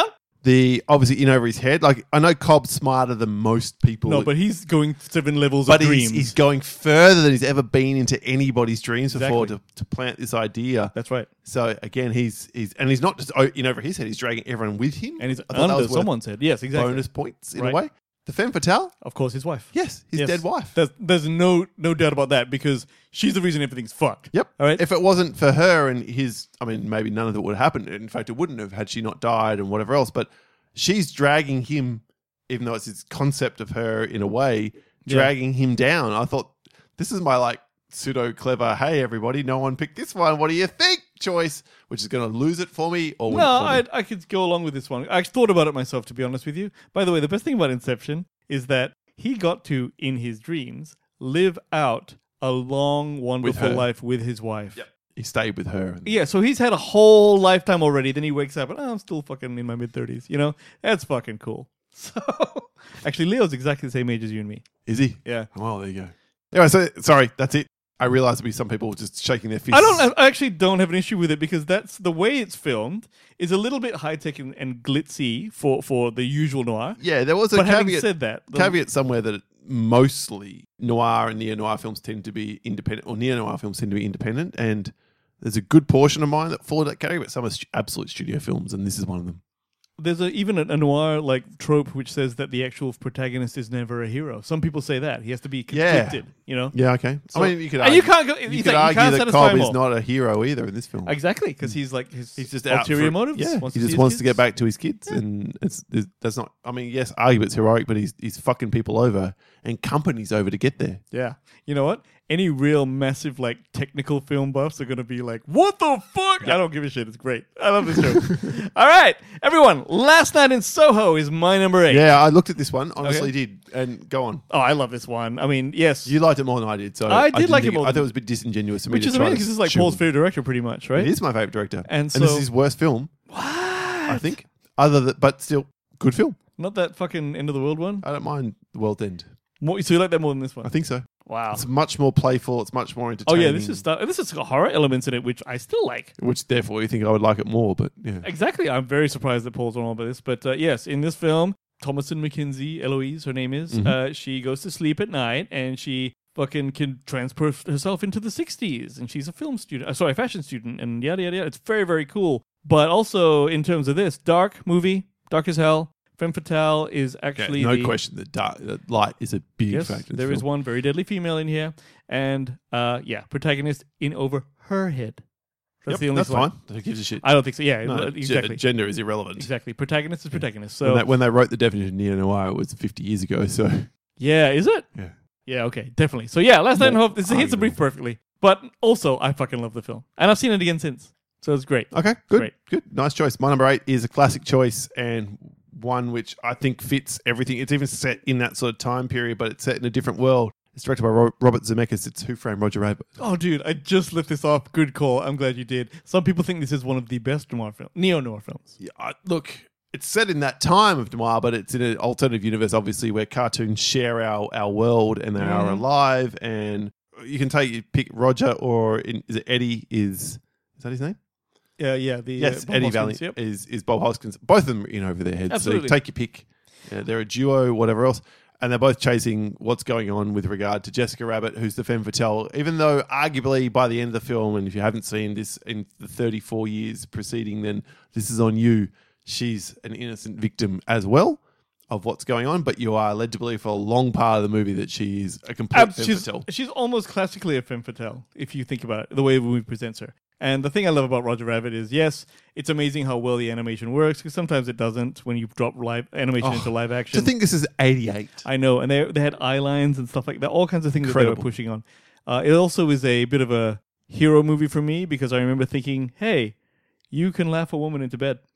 [SPEAKER 1] the obviously in over his head. Like I know Cobb's smarter than most people.
[SPEAKER 2] No, but he's going seven levels
[SPEAKER 1] but
[SPEAKER 2] of
[SPEAKER 1] he's,
[SPEAKER 2] dreams.
[SPEAKER 1] he's going further than he's ever been into anybody's dreams before
[SPEAKER 2] Exactly.
[SPEAKER 1] to, to plant this idea.
[SPEAKER 2] That's right.
[SPEAKER 1] So again, he's he's and he's not just o- in over his head. He's dragging everyone with him.
[SPEAKER 2] And he's
[SPEAKER 1] I thought that
[SPEAKER 2] under
[SPEAKER 1] was worth
[SPEAKER 2] someone's head. Yes, exactly.
[SPEAKER 1] bonus points in
[SPEAKER 2] Right.
[SPEAKER 1] a way. The femme fatale,
[SPEAKER 2] Of course, his wife.
[SPEAKER 1] yes, his
[SPEAKER 2] Yes.
[SPEAKER 1] dead wife.
[SPEAKER 2] There's, there's no no doubt about that because she's the reason everything's fucked.
[SPEAKER 1] Yep.
[SPEAKER 2] All right.
[SPEAKER 1] If it wasn't for her and his, I mean, maybe none of it would have happened. In fact, it wouldn't have had she not died and whatever else. But she's dragging him, even though it's this concept of her in a way, dragging him down. I thought this is my like pseudo clever. Hey, everybody, no one picked this one. What do you think? Choice, which is going to lose it for me or win
[SPEAKER 2] No,
[SPEAKER 1] it for me.
[SPEAKER 2] I, I could go along with this one. I thought about it myself, to be honest with you. By the way, the best thing about Inception is that he got to, in his dreams, live out a long, wonderful
[SPEAKER 1] her.
[SPEAKER 2] life with his wife.
[SPEAKER 1] Yep. He stayed with her. And
[SPEAKER 2] Yeah, so he's had a whole lifetime already. Then he wakes up and oh, I'm still fucking in my mid thirties. You know, that's fucking cool. So, actually, Leo's exactly the same age as you and me.
[SPEAKER 1] Is he?
[SPEAKER 2] Yeah.
[SPEAKER 1] Well, there you go. Anyway, so sorry, that's it. I realize there'll be some people just shaking their fists.
[SPEAKER 2] I don't. I actually don't have an issue with it because that's the way it's filmed is a little bit high tech and, and glitzy for, for the usual noir.
[SPEAKER 1] Yeah, there was a
[SPEAKER 2] But having
[SPEAKER 1] caveat.
[SPEAKER 2] said that, the-
[SPEAKER 1] caveat somewhere that it, mostly noir and neo-noir films tend to be independent, or neo-noir films tend to be independent, and there's a good portion of mine that fall that category, but some are stu- absolute studio films, and this is one of them.
[SPEAKER 2] There's a, even a, a noir like trope which says that the actual protagonist is never a hero. Some people say that he has to be
[SPEAKER 1] Yeah.
[SPEAKER 2] conflicted. You know.
[SPEAKER 1] Yeah, okay.
[SPEAKER 2] So-
[SPEAKER 1] I mean, you could
[SPEAKER 2] and
[SPEAKER 1] argue,
[SPEAKER 2] you can't go.
[SPEAKER 1] you
[SPEAKER 2] you
[SPEAKER 1] could
[SPEAKER 2] can't
[SPEAKER 1] argue that
[SPEAKER 2] satisfy
[SPEAKER 1] Cobb
[SPEAKER 2] them
[SPEAKER 1] is
[SPEAKER 2] all.
[SPEAKER 1] not a hero either in this film.
[SPEAKER 2] Exactly, because he's like his
[SPEAKER 1] He's just out
[SPEAKER 2] ulterior
[SPEAKER 1] for,
[SPEAKER 2] motives.
[SPEAKER 1] Yeah,
[SPEAKER 2] wants
[SPEAKER 1] he
[SPEAKER 2] to
[SPEAKER 1] just
[SPEAKER 2] see
[SPEAKER 1] wants
[SPEAKER 2] his
[SPEAKER 1] to get
[SPEAKER 2] kids.
[SPEAKER 1] back to his kids, and it's, it's that's not. I mean, yes, arguably it's heroic, but he's he's fucking people over and companies over to get there.
[SPEAKER 2] Yeah. You know what? Any real massive like technical film buffs are going to be like, what the fuck? I don't give a shit. It's great. I love this show. All right, everyone. Last Night in Soho is my number eight.
[SPEAKER 1] Yeah, I looked at this one. Honestly,
[SPEAKER 2] Okay.
[SPEAKER 1] did and go on.
[SPEAKER 2] Oh, I love this one. I mean, yes.
[SPEAKER 1] You liked it more than I did, so
[SPEAKER 2] I did
[SPEAKER 1] didn't
[SPEAKER 2] like it
[SPEAKER 1] think-
[SPEAKER 2] more
[SPEAKER 1] I thought
[SPEAKER 2] than-
[SPEAKER 1] it was a bit disingenuous for me
[SPEAKER 2] which
[SPEAKER 1] to
[SPEAKER 2] is
[SPEAKER 1] try
[SPEAKER 2] amazing
[SPEAKER 1] to
[SPEAKER 2] because this is like
[SPEAKER 1] shoot-
[SPEAKER 2] Paul's favorite director, pretty much, right?
[SPEAKER 1] It is my favorite director,
[SPEAKER 2] And
[SPEAKER 1] this is
[SPEAKER 2] so-
[SPEAKER 1] his worst film.
[SPEAKER 2] What?
[SPEAKER 1] I think, other than, but still good film.
[SPEAKER 2] Not that fucking end of the world one.
[SPEAKER 1] I don't mind The World End.
[SPEAKER 2] More, so you like that more than this one?
[SPEAKER 1] I think so.
[SPEAKER 2] Wow.
[SPEAKER 1] It's much more playful. It's much more
[SPEAKER 2] Oh
[SPEAKER 1] entertaining.
[SPEAKER 2] yeah, this is stuff. This has got horror elements in it, which I still like.
[SPEAKER 1] which therefore you think I would like it more, but yeah.
[SPEAKER 2] Exactly. I'm very surprised that Paul's on all about this, but uh, yes, in this film, Thomasin McKenzie, Eloise, her name is.
[SPEAKER 1] Mhm.
[SPEAKER 2] Uh, she goes to sleep at night and she fucking can transport herself into the sixties, and she's a film student. Uh, sorry, fashion student, and yada yada yada. It's very very cool. But also in terms of this, dark movie, dark as hell. Femme fatale is actually
[SPEAKER 1] no
[SPEAKER 2] the,
[SPEAKER 1] question that dark, that light is a big
[SPEAKER 2] Yes,
[SPEAKER 1] factor. in
[SPEAKER 2] there
[SPEAKER 1] this
[SPEAKER 2] is
[SPEAKER 1] film.
[SPEAKER 2] one very deadly female in here, and uh, yeah, protagonist in over her head. That's
[SPEAKER 1] Yep,
[SPEAKER 2] the only
[SPEAKER 1] that's
[SPEAKER 2] slight-
[SPEAKER 1] fine. Who gives a shit?
[SPEAKER 2] I don't think so. Yeah,
[SPEAKER 1] No,
[SPEAKER 2] uh,
[SPEAKER 1] ge-
[SPEAKER 2] exactly.
[SPEAKER 1] gender is irrelevant.
[SPEAKER 2] Exactly. Protagonist is protagonist. So
[SPEAKER 1] when, they, when they wrote the definition of neo-noir, it was fifty years ago, so
[SPEAKER 2] yeah, is it?
[SPEAKER 1] yeah.
[SPEAKER 2] Yeah, okay, definitely. So yeah, Last Night in
[SPEAKER 1] More
[SPEAKER 2] Hope. This hits the brief
[SPEAKER 1] arguable.
[SPEAKER 2] perfectly. But also, I fucking love the film, and I've seen it again since. So it's great.
[SPEAKER 1] Okay, good,
[SPEAKER 2] Great.
[SPEAKER 1] good. Nice choice. My number eight is a classic choice and one which I think fits everything. It's even set in that sort of time period, but it's set in a different world. It's directed by Ro- Robert Zemeckis. It's Who Framed Roger Rabbit.
[SPEAKER 2] Oh, dude, I just lifted this off. Good call. I'm glad you did. Some people think this is one of the best noir film, neo noir films.
[SPEAKER 1] Yeah, I, look, it's set in that time of noir, but it's in an alternative universe, obviously, where cartoons share our, our world and they are
[SPEAKER 2] Mhm.
[SPEAKER 1] alive. And you can take you pick Roger or in, is it Eddie? Is is that his name?
[SPEAKER 2] Yeah, yeah. The
[SPEAKER 1] Yes,
[SPEAKER 2] uh, Bob
[SPEAKER 1] Eddie
[SPEAKER 2] Hoskins,
[SPEAKER 1] Valiant
[SPEAKER 2] Yep.
[SPEAKER 1] is is Bob Hoskins. Both of them are in over their heads.
[SPEAKER 2] Absolutely.
[SPEAKER 1] So take your pick. Uh, they're a duo, whatever else. And they're both chasing what's going on with regard to Jessica Rabbit, who's the femme fatale. Even though, arguably, by the end of the film, and if you haven't seen this in the thirty-four years preceding, then this is on you. She's an innocent victim as well of what's going on, but you are led to believe for a long part of the movie that she is a complete
[SPEAKER 2] Ab-
[SPEAKER 1] femme
[SPEAKER 2] she's,
[SPEAKER 1] fatale.
[SPEAKER 2] she's almost classically a femme fatale, if you think about it, the way the movie presents her. And the thing I love about Roger Rabbit is, yes, it's amazing how well the animation works, because sometimes it doesn't when you drop live animation
[SPEAKER 1] Oh,
[SPEAKER 2] into live
[SPEAKER 1] To
[SPEAKER 2] action.
[SPEAKER 1] think this is eighty-eight.
[SPEAKER 2] I know, and they they had eye lines and stuff like that, all kinds of things that they
[SPEAKER 1] Incredible.
[SPEAKER 2] were pushing on. Uh, it also is a bit of a hero movie for me, because I remember thinking, hey, you can laugh a woman into bed.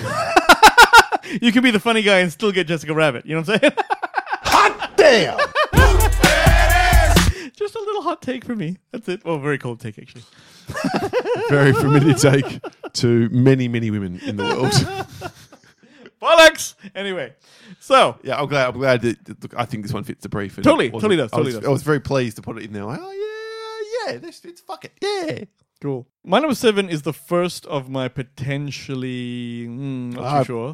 [SPEAKER 2] You can be the funny guy and still get Jessica Rabbit. You know what I'm saying?
[SPEAKER 4] Hot damn!
[SPEAKER 2] Just a little hot take for me. That's it. Well, very cold take, actually.
[SPEAKER 1] Very familiar take to many, many women in the world.
[SPEAKER 2] Bollocks! Anyway, so
[SPEAKER 1] Yeah, I'm glad. I'm glad that look, I think this one fits the brief. and
[SPEAKER 2] Totally,
[SPEAKER 1] it wasn't-
[SPEAKER 2] totally does,
[SPEAKER 1] I
[SPEAKER 2] totally
[SPEAKER 1] was,
[SPEAKER 2] does.
[SPEAKER 1] I was very pleased to put it in there. Like, oh yeah, yeah, this fits. Fuck it, yeah.
[SPEAKER 2] cool. My number seven is the first of my potentially mm, not
[SPEAKER 1] Ah,
[SPEAKER 2] too sure.
[SPEAKER 1] Well,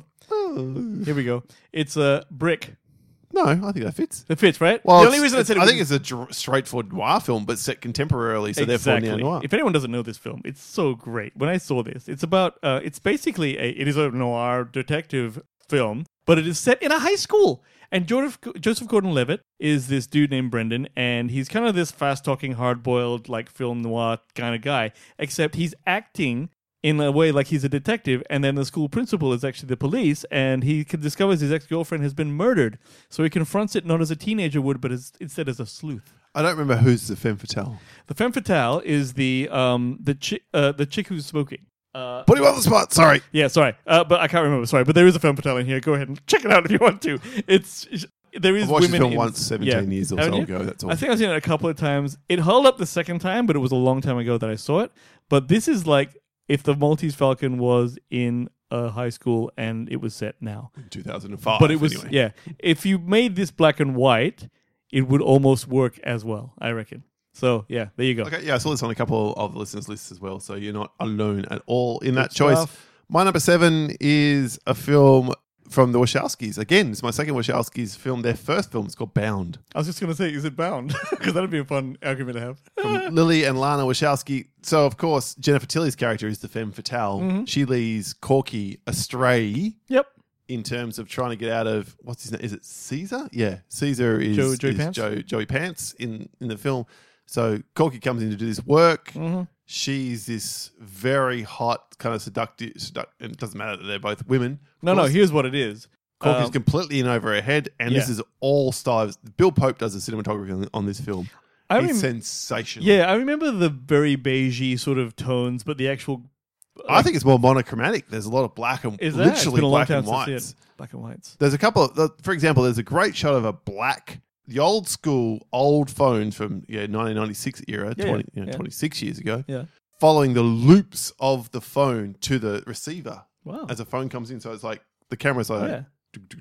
[SPEAKER 1] Oh.
[SPEAKER 2] Here we go. It's a Brick.
[SPEAKER 1] No, I think that fits.
[SPEAKER 2] It fits, right?
[SPEAKER 1] Well,
[SPEAKER 2] the only
[SPEAKER 1] it's-
[SPEAKER 2] reason I said it
[SPEAKER 1] I
[SPEAKER 2] was
[SPEAKER 1] think it's a dr- straightforward noir film, but set contemporarily, so
[SPEAKER 2] exactly.
[SPEAKER 1] therefore neo noir.
[SPEAKER 2] If anyone doesn't know this film, it's so great. When I saw this, it's about. Uh, it's basically a. It is a noir detective film, but it is set in a high school. And Joseph, Joseph Gordon-Levitt is this dude named Brendan, and he's kind of this fast-talking, hard-boiled, like film noir kind of guy. Except he's acting in a way like he's a detective, and then the school principal is actually the police, and he discovers his ex-girlfriend has been murdered. So he confronts it not as a teenager would, but as, instead as a sleuth.
[SPEAKER 1] I don't remember who's the femme fatale.
[SPEAKER 2] The femme fatale is the um the chick uh, the chick who's smoking. Uh,
[SPEAKER 1] Put him on the spot. Sorry.
[SPEAKER 2] yeah, sorry, uh, but I can't remember. Sorry, but there is a femme fatale in here. Go ahead and check it out if you want to. It's there is
[SPEAKER 1] I've watched this
[SPEAKER 2] women
[SPEAKER 1] film
[SPEAKER 2] in-
[SPEAKER 1] once, seventeen
[SPEAKER 2] yeah.
[SPEAKER 1] years or
[SPEAKER 2] Haven't
[SPEAKER 1] so
[SPEAKER 2] you?
[SPEAKER 1] ago. That's all.
[SPEAKER 2] I think I've seen it a couple of times. It held up the second time, but it was a long time ago that I saw it. But this is like if the Maltese Falcon was in a high school and it was set now.
[SPEAKER 1] two thousand five.
[SPEAKER 2] But it was
[SPEAKER 1] anyway.
[SPEAKER 2] yeah. If you made this black and white, it would almost work as well, I reckon. So yeah, there you go.
[SPEAKER 1] Okay, yeah, I saw this on a couple of the listeners' lists as well, so you're not alone at all in that
[SPEAKER 2] Good
[SPEAKER 1] choice.
[SPEAKER 2] stuff.
[SPEAKER 1] My number seven is a film from the Wachowskis. Again, it's my second Wachowskis film. Their first film is called Bound.
[SPEAKER 2] I was just going to say, is it Bound? Because that'd be a fun argument to have.
[SPEAKER 1] From Lily and Lana Wachowski. So, of course, Jennifer Tilly's character is the femme fatale.
[SPEAKER 2] Mm-hmm.
[SPEAKER 1] She leads Corky astray
[SPEAKER 2] Yep.
[SPEAKER 1] in terms of trying to get out of, what's his name? Is it Caesar? Yeah, Caesar is,
[SPEAKER 2] Joe- Joey
[SPEAKER 1] is
[SPEAKER 2] Pants?
[SPEAKER 1] Joe, Joey Pants in, in the film. So Corky comes in to do this work.
[SPEAKER 2] Mm-hmm.
[SPEAKER 1] She's this very hot, kind of seductive, seduct- and it doesn't matter that they're both women. Of
[SPEAKER 2] No, no,
[SPEAKER 1] course,
[SPEAKER 2] here's what it is.
[SPEAKER 1] Corky's
[SPEAKER 2] Um,
[SPEAKER 1] completely in over her head, and this
[SPEAKER 2] yeah.
[SPEAKER 1] is all styles. Bill Pope does the cinematography on, on this film.
[SPEAKER 2] I
[SPEAKER 1] It's
[SPEAKER 2] rem-
[SPEAKER 1] sensational.
[SPEAKER 2] Yeah, I remember the very beigey sort of tones, but the actual...
[SPEAKER 1] I think it's more monochromatic. There's a lot of black and
[SPEAKER 2] Is that? It's
[SPEAKER 1] literally
[SPEAKER 2] been a long
[SPEAKER 1] black
[SPEAKER 2] time
[SPEAKER 1] and
[SPEAKER 2] since I've seen
[SPEAKER 1] whites.
[SPEAKER 2] it. Black and whites.
[SPEAKER 1] There's a couple of, for example, there's a great shot of a black, the old school, old phone from yeah nineteen ninety-six era,
[SPEAKER 2] Yeah,
[SPEAKER 1] twenty,
[SPEAKER 2] yeah,
[SPEAKER 1] you know,
[SPEAKER 2] yeah.
[SPEAKER 1] twenty-six years ago,
[SPEAKER 2] Yeah.
[SPEAKER 1] following the loops of the phone to the receiver
[SPEAKER 2] Wow.
[SPEAKER 1] as a phone comes in. So it's like the camera's like
[SPEAKER 2] Yeah.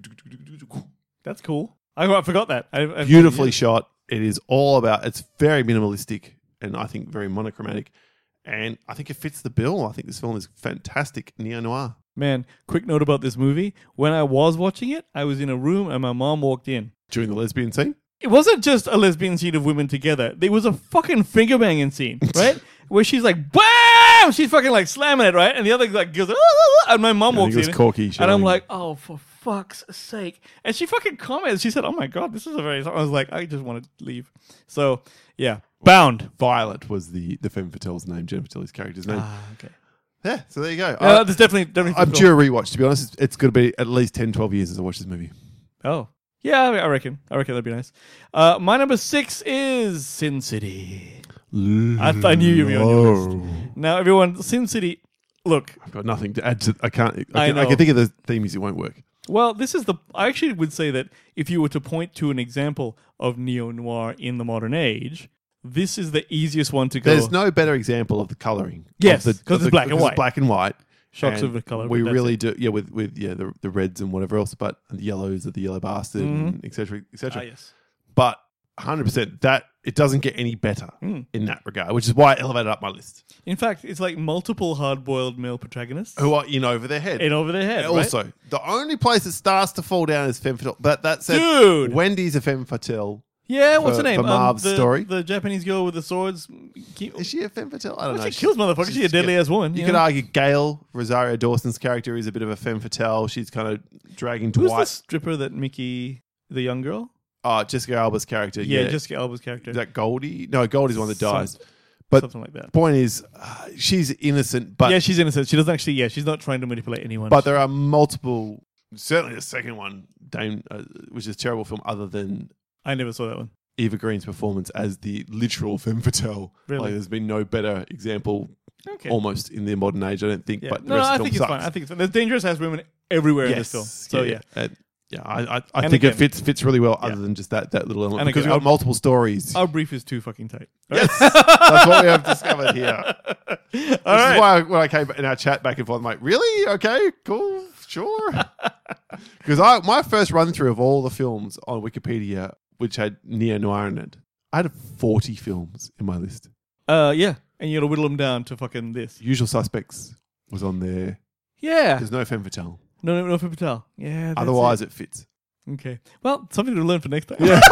[SPEAKER 2] That's cool. I, I forgot that. I, I,
[SPEAKER 1] beautifully
[SPEAKER 2] yeah.
[SPEAKER 1] shot. It is all about, it's very minimalistic and I think very monochromatic. And I think it fits the bill. I think this film is fantastic neo noir.
[SPEAKER 2] Man, quick note about this movie. When I was watching it, I was in a room and my mom walked in.
[SPEAKER 1] During the lesbian scene,
[SPEAKER 2] It wasn't just a lesbian scene of women together. There was a fucking finger banging scene, right? Where she's like, BAM! She's fucking like slamming it, right? And the other like goes, "Ah, ah, ah," and my mom
[SPEAKER 1] I
[SPEAKER 2] walks
[SPEAKER 1] think it
[SPEAKER 2] in.
[SPEAKER 1] was Corky
[SPEAKER 2] and
[SPEAKER 1] showing.
[SPEAKER 2] I'm like, oh, for fuck's sake. And she fucking comments. She said, oh my God, this is a very... I was like, I just want to leave. So, yeah. Bound.
[SPEAKER 1] Violet was the, the femme fatale's name, Jennifer Tilly's character's name.
[SPEAKER 2] Ah, okay.
[SPEAKER 1] Yeah, so there you go.
[SPEAKER 2] Uh,
[SPEAKER 1] I,
[SPEAKER 2] there's definitely... definitely
[SPEAKER 1] I'm due a rewatch, to be honest. It's, it's going to be at least ten, twelve years since I watched this movie.
[SPEAKER 2] Oh. Yeah, I I reckon. I reckon that'd be nice. Uh, my number six is Sin City. I, th- I knew you'd be on your list. Now, everyone, Sin City... Look,
[SPEAKER 1] I've got nothing to add to. I can't. I,
[SPEAKER 2] I
[SPEAKER 1] can, I
[SPEAKER 2] know.
[SPEAKER 1] can think of the theme music won't work.
[SPEAKER 2] well, this is the... I actually would say that if you were to point to an example of neo-noir in the modern age, this is the easiest one to go.
[SPEAKER 1] There's no better example of the colouring.
[SPEAKER 2] Yes,
[SPEAKER 1] of the-
[SPEAKER 2] 'cause
[SPEAKER 1] of
[SPEAKER 2] it's
[SPEAKER 1] the-
[SPEAKER 2] black and
[SPEAKER 1] because it's
[SPEAKER 2] white.
[SPEAKER 1] black and white.
[SPEAKER 2] Shocks
[SPEAKER 1] And
[SPEAKER 2] of the colour.
[SPEAKER 1] We
[SPEAKER 2] but that's
[SPEAKER 1] really
[SPEAKER 2] it.
[SPEAKER 1] do, yeah, with with yeah the the reds and whatever else, but the yellows of the yellow bastard, and et cetera, et cetera.
[SPEAKER 2] Ah, yes.
[SPEAKER 1] But one hundred percent that it doesn't get any better
[SPEAKER 2] Mm.
[SPEAKER 1] in that regard, which is why I elevated up my list.
[SPEAKER 2] In fact, it's like multiple hard-boiled male protagonists
[SPEAKER 1] Who are in over their head.
[SPEAKER 2] in over their head,
[SPEAKER 1] And
[SPEAKER 2] right?
[SPEAKER 1] also, the only place it starts to fall down is femme fatale. But that said,
[SPEAKER 2] Dude!
[SPEAKER 1] Wendy's a femme fatale.
[SPEAKER 2] Yeah, what's
[SPEAKER 1] for-
[SPEAKER 2] her name?
[SPEAKER 1] for Marv's
[SPEAKER 2] the,
[SPEAKER 1] story?
[SPEAKER 2] The Japanese girl with the swords. Ke-
[SPEAKER 1] Is she a femme fatale? I don't
[SPEAKER 2] Well,
[SPEAKER 1] know.
[SPEAKER 2] she kills motherfuckers. She's a deadly-ass woman,
[SPEAKER 1] You
[SPEAKER 2] you
[SPEAKER 1] could
[SPEAKER 2] know?
[SPEAKER 1] argue Gail, Rosario Dawson's character, is a bit of a femme fatale. She's kind of dragging
[SPEAKER 2] Who's the
[SPEAKER 1] Dwight.
[SPEAKER 2] stripper that Mickey, the young girl?
[SPEAKER 1] Oh, Jessica Alba's character.
[SPEAKER 2] Yeah,
[SPEAKER 1] Yeah,
[SPEAKER 2] Jessica Alba's character.
[SPEAKER 1] Is that Goldie? No, Goldie's the one that
[SPEAKER 2] Some-
[SPEAKER 1] dies. But
[SPEAKER 2] Something like that.
[SPEAKER 1] point is, uh, she's innocent, but
[SPEAKER 2] yeah, she's innocent. She doesn't actually. Yeah, she's not trying to manipulate anyone.
[SPEAKER 1] but there are multiple. Certainly, the second one, Dame, uh, which is a terrible film, other than
[SPEAKER 2] I never saw that one.
[SPEAKER 1] Eva Green's performance as the literal femme fatale.
[SPEAKER 2] Really?
[SPEAKER 1] Like, there's been no better example,
[SPEAKER 2] Okay.
[SPEAKER 1] almost in the modern age. I don't think.
[SPEAKER 2] Yeah.
[SPEAKER 1] But the
[SPEAKER 2] no,
[SPEAKER 1] rest
[SPEAKER 2] no,
[SPEAKER 1] of
[SPEAKER 2] I
[SPEAKER 1] the
[SPEAKER 2] think
[SPEAKER 1] film
[SPEAKER 2] it's
[SPEAKER 1] sucks.
[SPEAKER 2] fine. I think it's fine. There's dangerous ass women everywhere in this
[SPEAKER 1] Yes,
[SPEAKER 2] film. So yeah.
[SPEAKER 1] And, yeah, I, I, I
[SPEAKER 2] And
[SPEAKER 1] think
[SPEAKER 2] again-
[SPEAKER 1] it fits fits really well, other
[SPEAKER 2] Yeah.
[SPEAKER 1] than just that that little element,
[SPEAKER 2] And
[SPEAKER 1] because
[SPEAKER 2] again,
[SPEAKER 1] we've got
[SPEAKER 2] I'll-
[SPEAKER 1] multiple stories.
[SPEAKER 2] Our brief is too fucking tight.
[SPEAKER 1] Yes, that's what we have discovered here.
[SPEAKER 2] All
[SPEAKER 1] This
[SPEAKER 2] right.
[SPEAKER 1] is why when I came in our chat back and forth, I'm like, really? Okay, cool, sure. Because I my first run through of all the films on Wikipedia, which had neo noir in it, I had forty films in my list.
[SPEAKER 2] Uh, yeah, and you got to whittle them down to fucking this.
[SPEAKER 1] Usual Suspects was on there.
[SPEAKER 2] Yeah.
[SPEAKER 1] There's no femme fatale.
[SPEAKER 2] No, no, no, Femme Fatale. Yeah. That's
[SPEAKER 1] Otherwise,
[SPEAKER 2] it.
[SPEAKER 1] it fits.
[SPEAKER 2] Okay. Well, something to learn for next time. Yeah.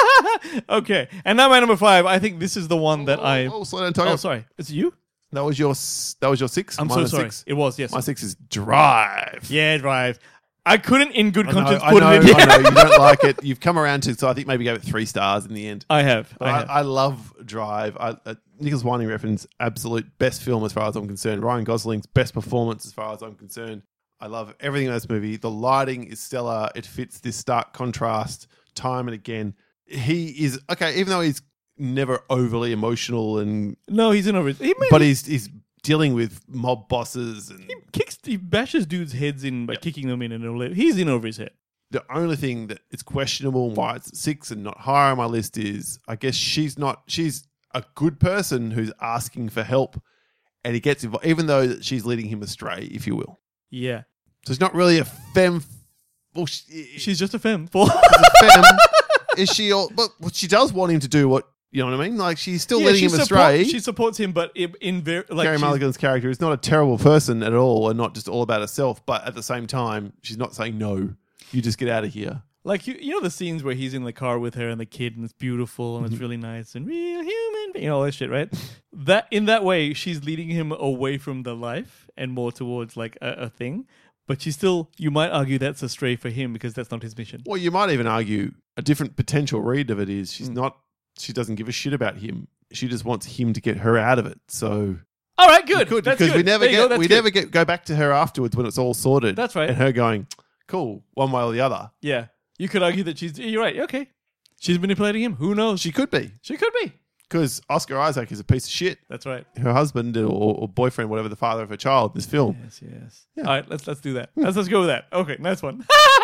[SPEAKER 2] Okay. And now my number five. I think this is the one that I.
[SPEAKER 1] Oh, slow down, Tiger.
[SPEAKER 2] Oh, sorry. It's you?
[SPEAKER 1] That was your s- that was your six.
[SPEAKER 2] I'm
[SPEAKER 1] Mine
[SPEAKER 2] so
[SPEAKER 1] is
[SPEAKER 2] sorry.
[SPEAKER 1] Six.
[SPEAKER 2] It was, yes.
[SPEAKER 1] My six is Drive.
[SPEAKER 2] Yeah, Drive. I couldn't, in good
[SPEAKER 1] I know,
[SPEAKER 2] conscience,
[SPEAKER 1] I
[SPEAKER 2] put
[SPEAKER 1] know,
[SPEAKER 2] it in.
[SPEAKER 1] I know, you don't like it. You've come around to, so I think maybe gave it three stars in the end.
[SPEAKER 2] I have.
[SPEAKER 1] But
[SPEAKER 2] I
[SPEAKER 1] I,
[SPEAKER 2] have.
[SPEAKER 1] I love Drive. I, uh, Nicholas Winding Refn's absolute best film as far as I'm concerned. Ryan Gosling's best performance as far as I'm concerned. I love everything in this movie. The lighting is stellar. It fits this stark contrast time and again. He is, okay, even though he's never overly emotional and
[SPEAKER 2] No, he's in over his. He,
[SPEAKER 1] but
[SPEAKER 2] he,
[SPEAKER 1] he's he's dealing with mob bosses and
[SPEAKER 2] he kicks, he bashes dudes' heads in by kicking them in, and all that. He's in over his head.
[SPEAKER 1] the only thing that is questionable and why it's at six and not higher on my list is I guess she's not she's a good person who's asking for help and he gets involved even though she's leading him astray, if you will.
[SPEAKER 2] Yeah,
[SPEAKER 1] So it's not really a femme. Well, she,
[SPEAKER 2] she's just a femme. For
[SPEAKER 1] a femme. Is she? All, but what she does want him to do what you know what I mean. Like she's still
[SPEAKER 2] yeah,
[SPEAKER 1] leading
[SPEAKER 2] she
[SPEAKER 1] him
[SPEAKER 2] support-
[SPEAKER 1] astray.
[SPEAKER 2] She supports him, but in, in very like
[SPEAKER 1] Carey
[SPEAKER 2] she's-
[SPEAKER 1] Mulligan's character is not a terrible person at all, and not just all about herself. But at the same time, she's not saying no. You just get out of here.
[SPEAKER 2] Like, you, you know the scenes where he's in the car with her and the kid and it's beautiful and
[SPEAKER 1] Mm-hmm.
[SPEAKER 2] it's really nice and real human, you know, all that shit, right? That in that way, she's leading him away from the life and more towards like a, a thing. But she still, you might argue that's a stray for him because that's not his mission.
[SPEAKER 1] Well, you might even argue a different potential read of it is
[SPEAKER 2] Mm.
[SPEAKER 1] she's not. She doesn't give a shit about him. She just wants him to get her out of it. So
[SPEAKER 2] All right, good.
[SPEAKER 1] good
[SPEAKER 2] That's
[SPEAKER 1] because
[SPEAKER 2] good.
[SPEAKER 1] we never
[SPEAKER 2] There you go,
[SPEAKER 1] get
[SPEAKER 2] that's
[SPEAKER 1] we
[SPEAKER 2] good.
[SPEAKER 1] never get go back to her afterwards when it's all sorted.
[SPEAKER 2] That's right.
[SPEAKER 1] And her going, cool, one way or the other.
[SPEAKER 2] Yeah. You could argue that she's, you're right, okay. She's manipulating him. Who knows?
[SPEAKER 1] She could be
[SPEAKER 2] She could be.
[SPEAKER 1] because Oscar Isaac is a piece of shit.
[SPEAKER 2] That's right.
[SPEAKER 1] Her husband or, or boyfriend, whatever, the father of her child, in this film.
[SPEAKER 2] Yes, yes.
[SPEAKER 1] Yeah.
[SPEAKER 2] All right, let's let's do that. Let's let's go with that. Okay, nice one.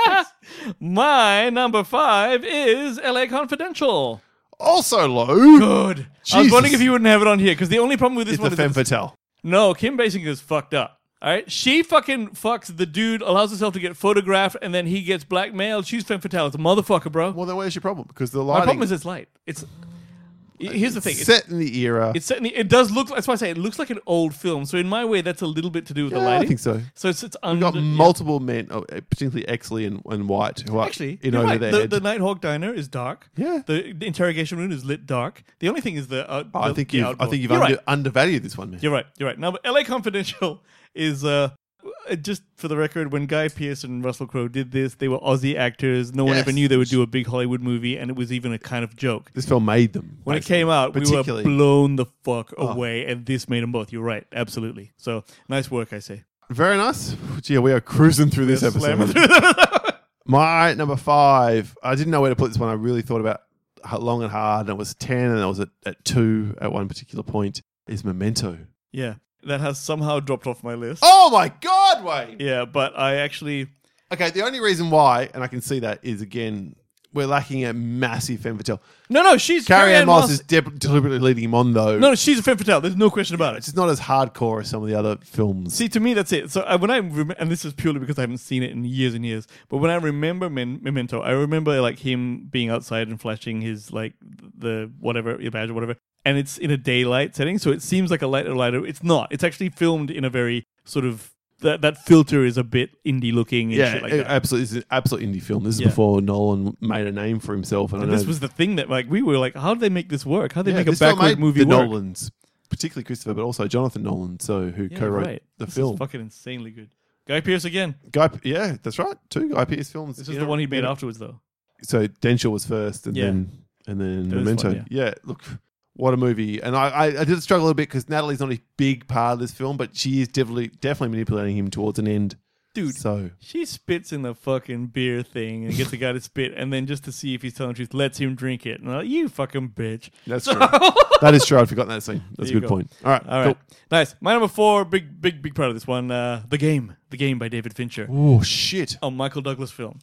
[SPEAKER 2] My number five is L A Confidential.
[SPEAKER 1] Also low.
[SPEAKER 2] Good. I was
[SPEAKER 1] Jesus.
[SPEAKER 2] wondering if you wouldn't have it on here because the only problem with this
[SPEAKER 1] It's
[SPEAKER 2] one
[SPEAKER 1] the
[SPEAKER 2] is that
[SPEAKER 1] femme
[SPEAKER 2] it's-
[SPEAKER 1] fatale.
[SPEAKER 2] no, Kim Basinger is fucked up. All right, she fucking fucks the dude, allows herself to get photographed, and then he gets blackmailed. She's femme fatale. It's a motherfucker, bro.
[SPEAKER 1] Well, then where's your problem? Because the
[SPEAKER 2] My
[SPEAKER 1] lighting
[SPEAKER 2] problem is it's light. It's here's the thing. It's,
[SPEAKER 1] set in the era.
[SPEAKER 2] it's certainly it does look. That's why I say it looks like an old film. So in my way, that's a little bit to do with the
[SPEAKER 1] Yeah,
[SPEAKER 2] lighting.
[SPEAKER 1] I think so.
[SPEAKER 2] So it's it's
[SPEAKER 1] We've
[SPEAKER 2] under,
[SPEAKER 1] got
[SPEAKER 2] yeah.
[SPEAKER 1] multiple men, oh, particularly Exley and, and White, who are
[SPEAKER 2] Actually,
[SPEAKER 1] in
[SPEAKER 2] you're
[SPEAKER 1] over
[SPEAKER 2] right.
[SPEAKER 1] their
[SPEAKER 2] The,
[SPEAKER 1] head.
[SPEAKER 2] the Nighthawk Diner is dark.
[SPEAKER 1] Yeah.
[SPEAKER 2] The, the interrogation room is lit dark. The only thing is the. Uh,
[SPEAKER 1] Oh, I
[SPEAKER 2] the-
[SPEAKER 1] think
[SPEAKER 2] the
[SPEAKER 1] you've, I
[SPEAKER 2] outdoor.
[SPEAKER 1] think you've
[SPEAKER 2] You're
[SPEAKER 1] under,
[SPEAKER 2] right.
[SPEAKER 1] undervalued this one, man.
[SPEAKER 2] You're right. You're right. Now, but L A Confidential is uh, uh, just for the record. When Guy Pearce and Russell Crowe did this, they were Aussie actors. No one
[SPEAKER 1] Yes.
[SPEAKER 2] ever knew they would do a big Hollywood movie, and it was even a kind of joke.
[SPEAKER 1] This film made them.
[SPEAKER 2] When it
[SPEAKER 1] basically.
[SPEAKER 2] came out, we were
[SPEAKER 1] Particularly-
[SPEAKER 2] blown the fuck
[SPEAKER 1] Oh.
[SPEAKER 2] away, and this made them both. You're right, absolutely. So nice work, I say.
[SPEAKER 1] Very nice. Yeah, we are cruising through this episode.
[SPEAKER 2] Slamming through the-
[SPEAKER 1] My number five. I didn't know where to put this one. I really thought about it long and hard, and it was ten, and I was at, at two at one particular point. Is Memento.
[SPEAKER 2] yeah, that has somehow dropped off my list.
[SPEAKER 1] Oh my God, Wayne!
[SPEAKER 2] Yeah, but I actually.
[SPEAKER 1] Okay, the only reason why, and I can see that, is again we're lacking a massive femme fatale.
[SPEAKER 2] No, no, she's
[SPEAKER 1] Carrie Ann Moss
[SPEAKER 2] Moss-
[SPEAKER 1] is de- deliberately leading him on, though.
[SPEAKER 2] No, no, she's a femme fatale. There's no question about it.
[SPEAKER 1] It's just not as hardcore as some of the other films.
[SPEAKER 2] See, to me, that's it. So uh, when I rem- and this is purely because I haven't seen it in years and years. But when I remember Men- Memento, I remember like him being outside and flashing his like the whatever your badge or whatever, and it's in a daylight setting, so it seems like a lighter, lighter. It's not. It's actually filmed in a very sort of that that filter is a bit indie looking and
[SPEAKER 1] yeah,
[SPEAKER 2] shit like
[SPEAKER 1] it-
[SPEAKER 2] that.
[SPEAKER 1] absolutely. It's an absolute indie film. This is
[SPEAKER 2] Yeah.
[SPEAKER 1] before Nolan made a name for himself. And,
[SPEAKER 2] And
[SPEAKER 1] I know,
[SPEAKER 2] this was the thing that like we were like, how did they make this work? How did they
[SPEAKER 1] yeah,
[SPEAKER 2] make a
[SPEAKER 1] this film
[SPEAKER 2] backward
[SPEAKER 1] made
[SPEAKER 2] movie
[SPEAKER 1] the
[SPEAKER 2] work?
[SPEAKER 1] Nolans, particularly Christopher, but also Jonathan Nolan, so who
[SPEAKER 2] Yeah,
[SPEAKER 1] co-wrote
[SPEAKER 2] right.
[SPEAKER 1] the
[SPEAKER 2] This
[SPEAKER 1] film.
[SPEAKER 2] is fucking insanely good. Guy Pearce again.
[SPEAKER 1] Guy, yeah, that's right. Two Guy Pearce films.
[SPEAKER 2] This is
[SPEAKER 1] You
[SPEAKER 2] the
[SPEAKER 1] know,
[SPEAKER 2] one he made
[SPEAKER 1] you know.
[SPEAKER 2] afterwards, though.
[SPEAKER 1] So Denshaw was first, and
[SPEAKER 2] Yeah.
[SPEAKER 1] then and then
[SPEAKER 2] That is
[SPEAKER 1] Memento.
[SPEAKER 2] one,
[SPEAKER 1] yeah. look, what a movie! And I, I, I did struggle a bit because Natalie's not a big part of this film, but she is definitely definitely manipulating him towards an end.
[SPEAKER 2] Dude,
[SPEAKER 1] So
[SPEAKER 2] she spits in the fucking beer thing and gets the guy to spit, and then just to see if he's telling the truth, lets him drink it. And I'm like, you fucking bitch.
[SPEAKER 1] that's true. That is true. I'd forgotten that scene. That's a
[SPEAKER 2] There you
[SPEAKER 1] good
[SPEAKER 2] go.
[SPEAKER 1] point. All right,
[SPEAKER 2] All right, nice. My number four, big, big, big part of this one, uh, The Game. The Game by David Fincher.
[SPEAKER 1] cool. Oh shit!
[SPEAKER 2] A Michael Douglas film.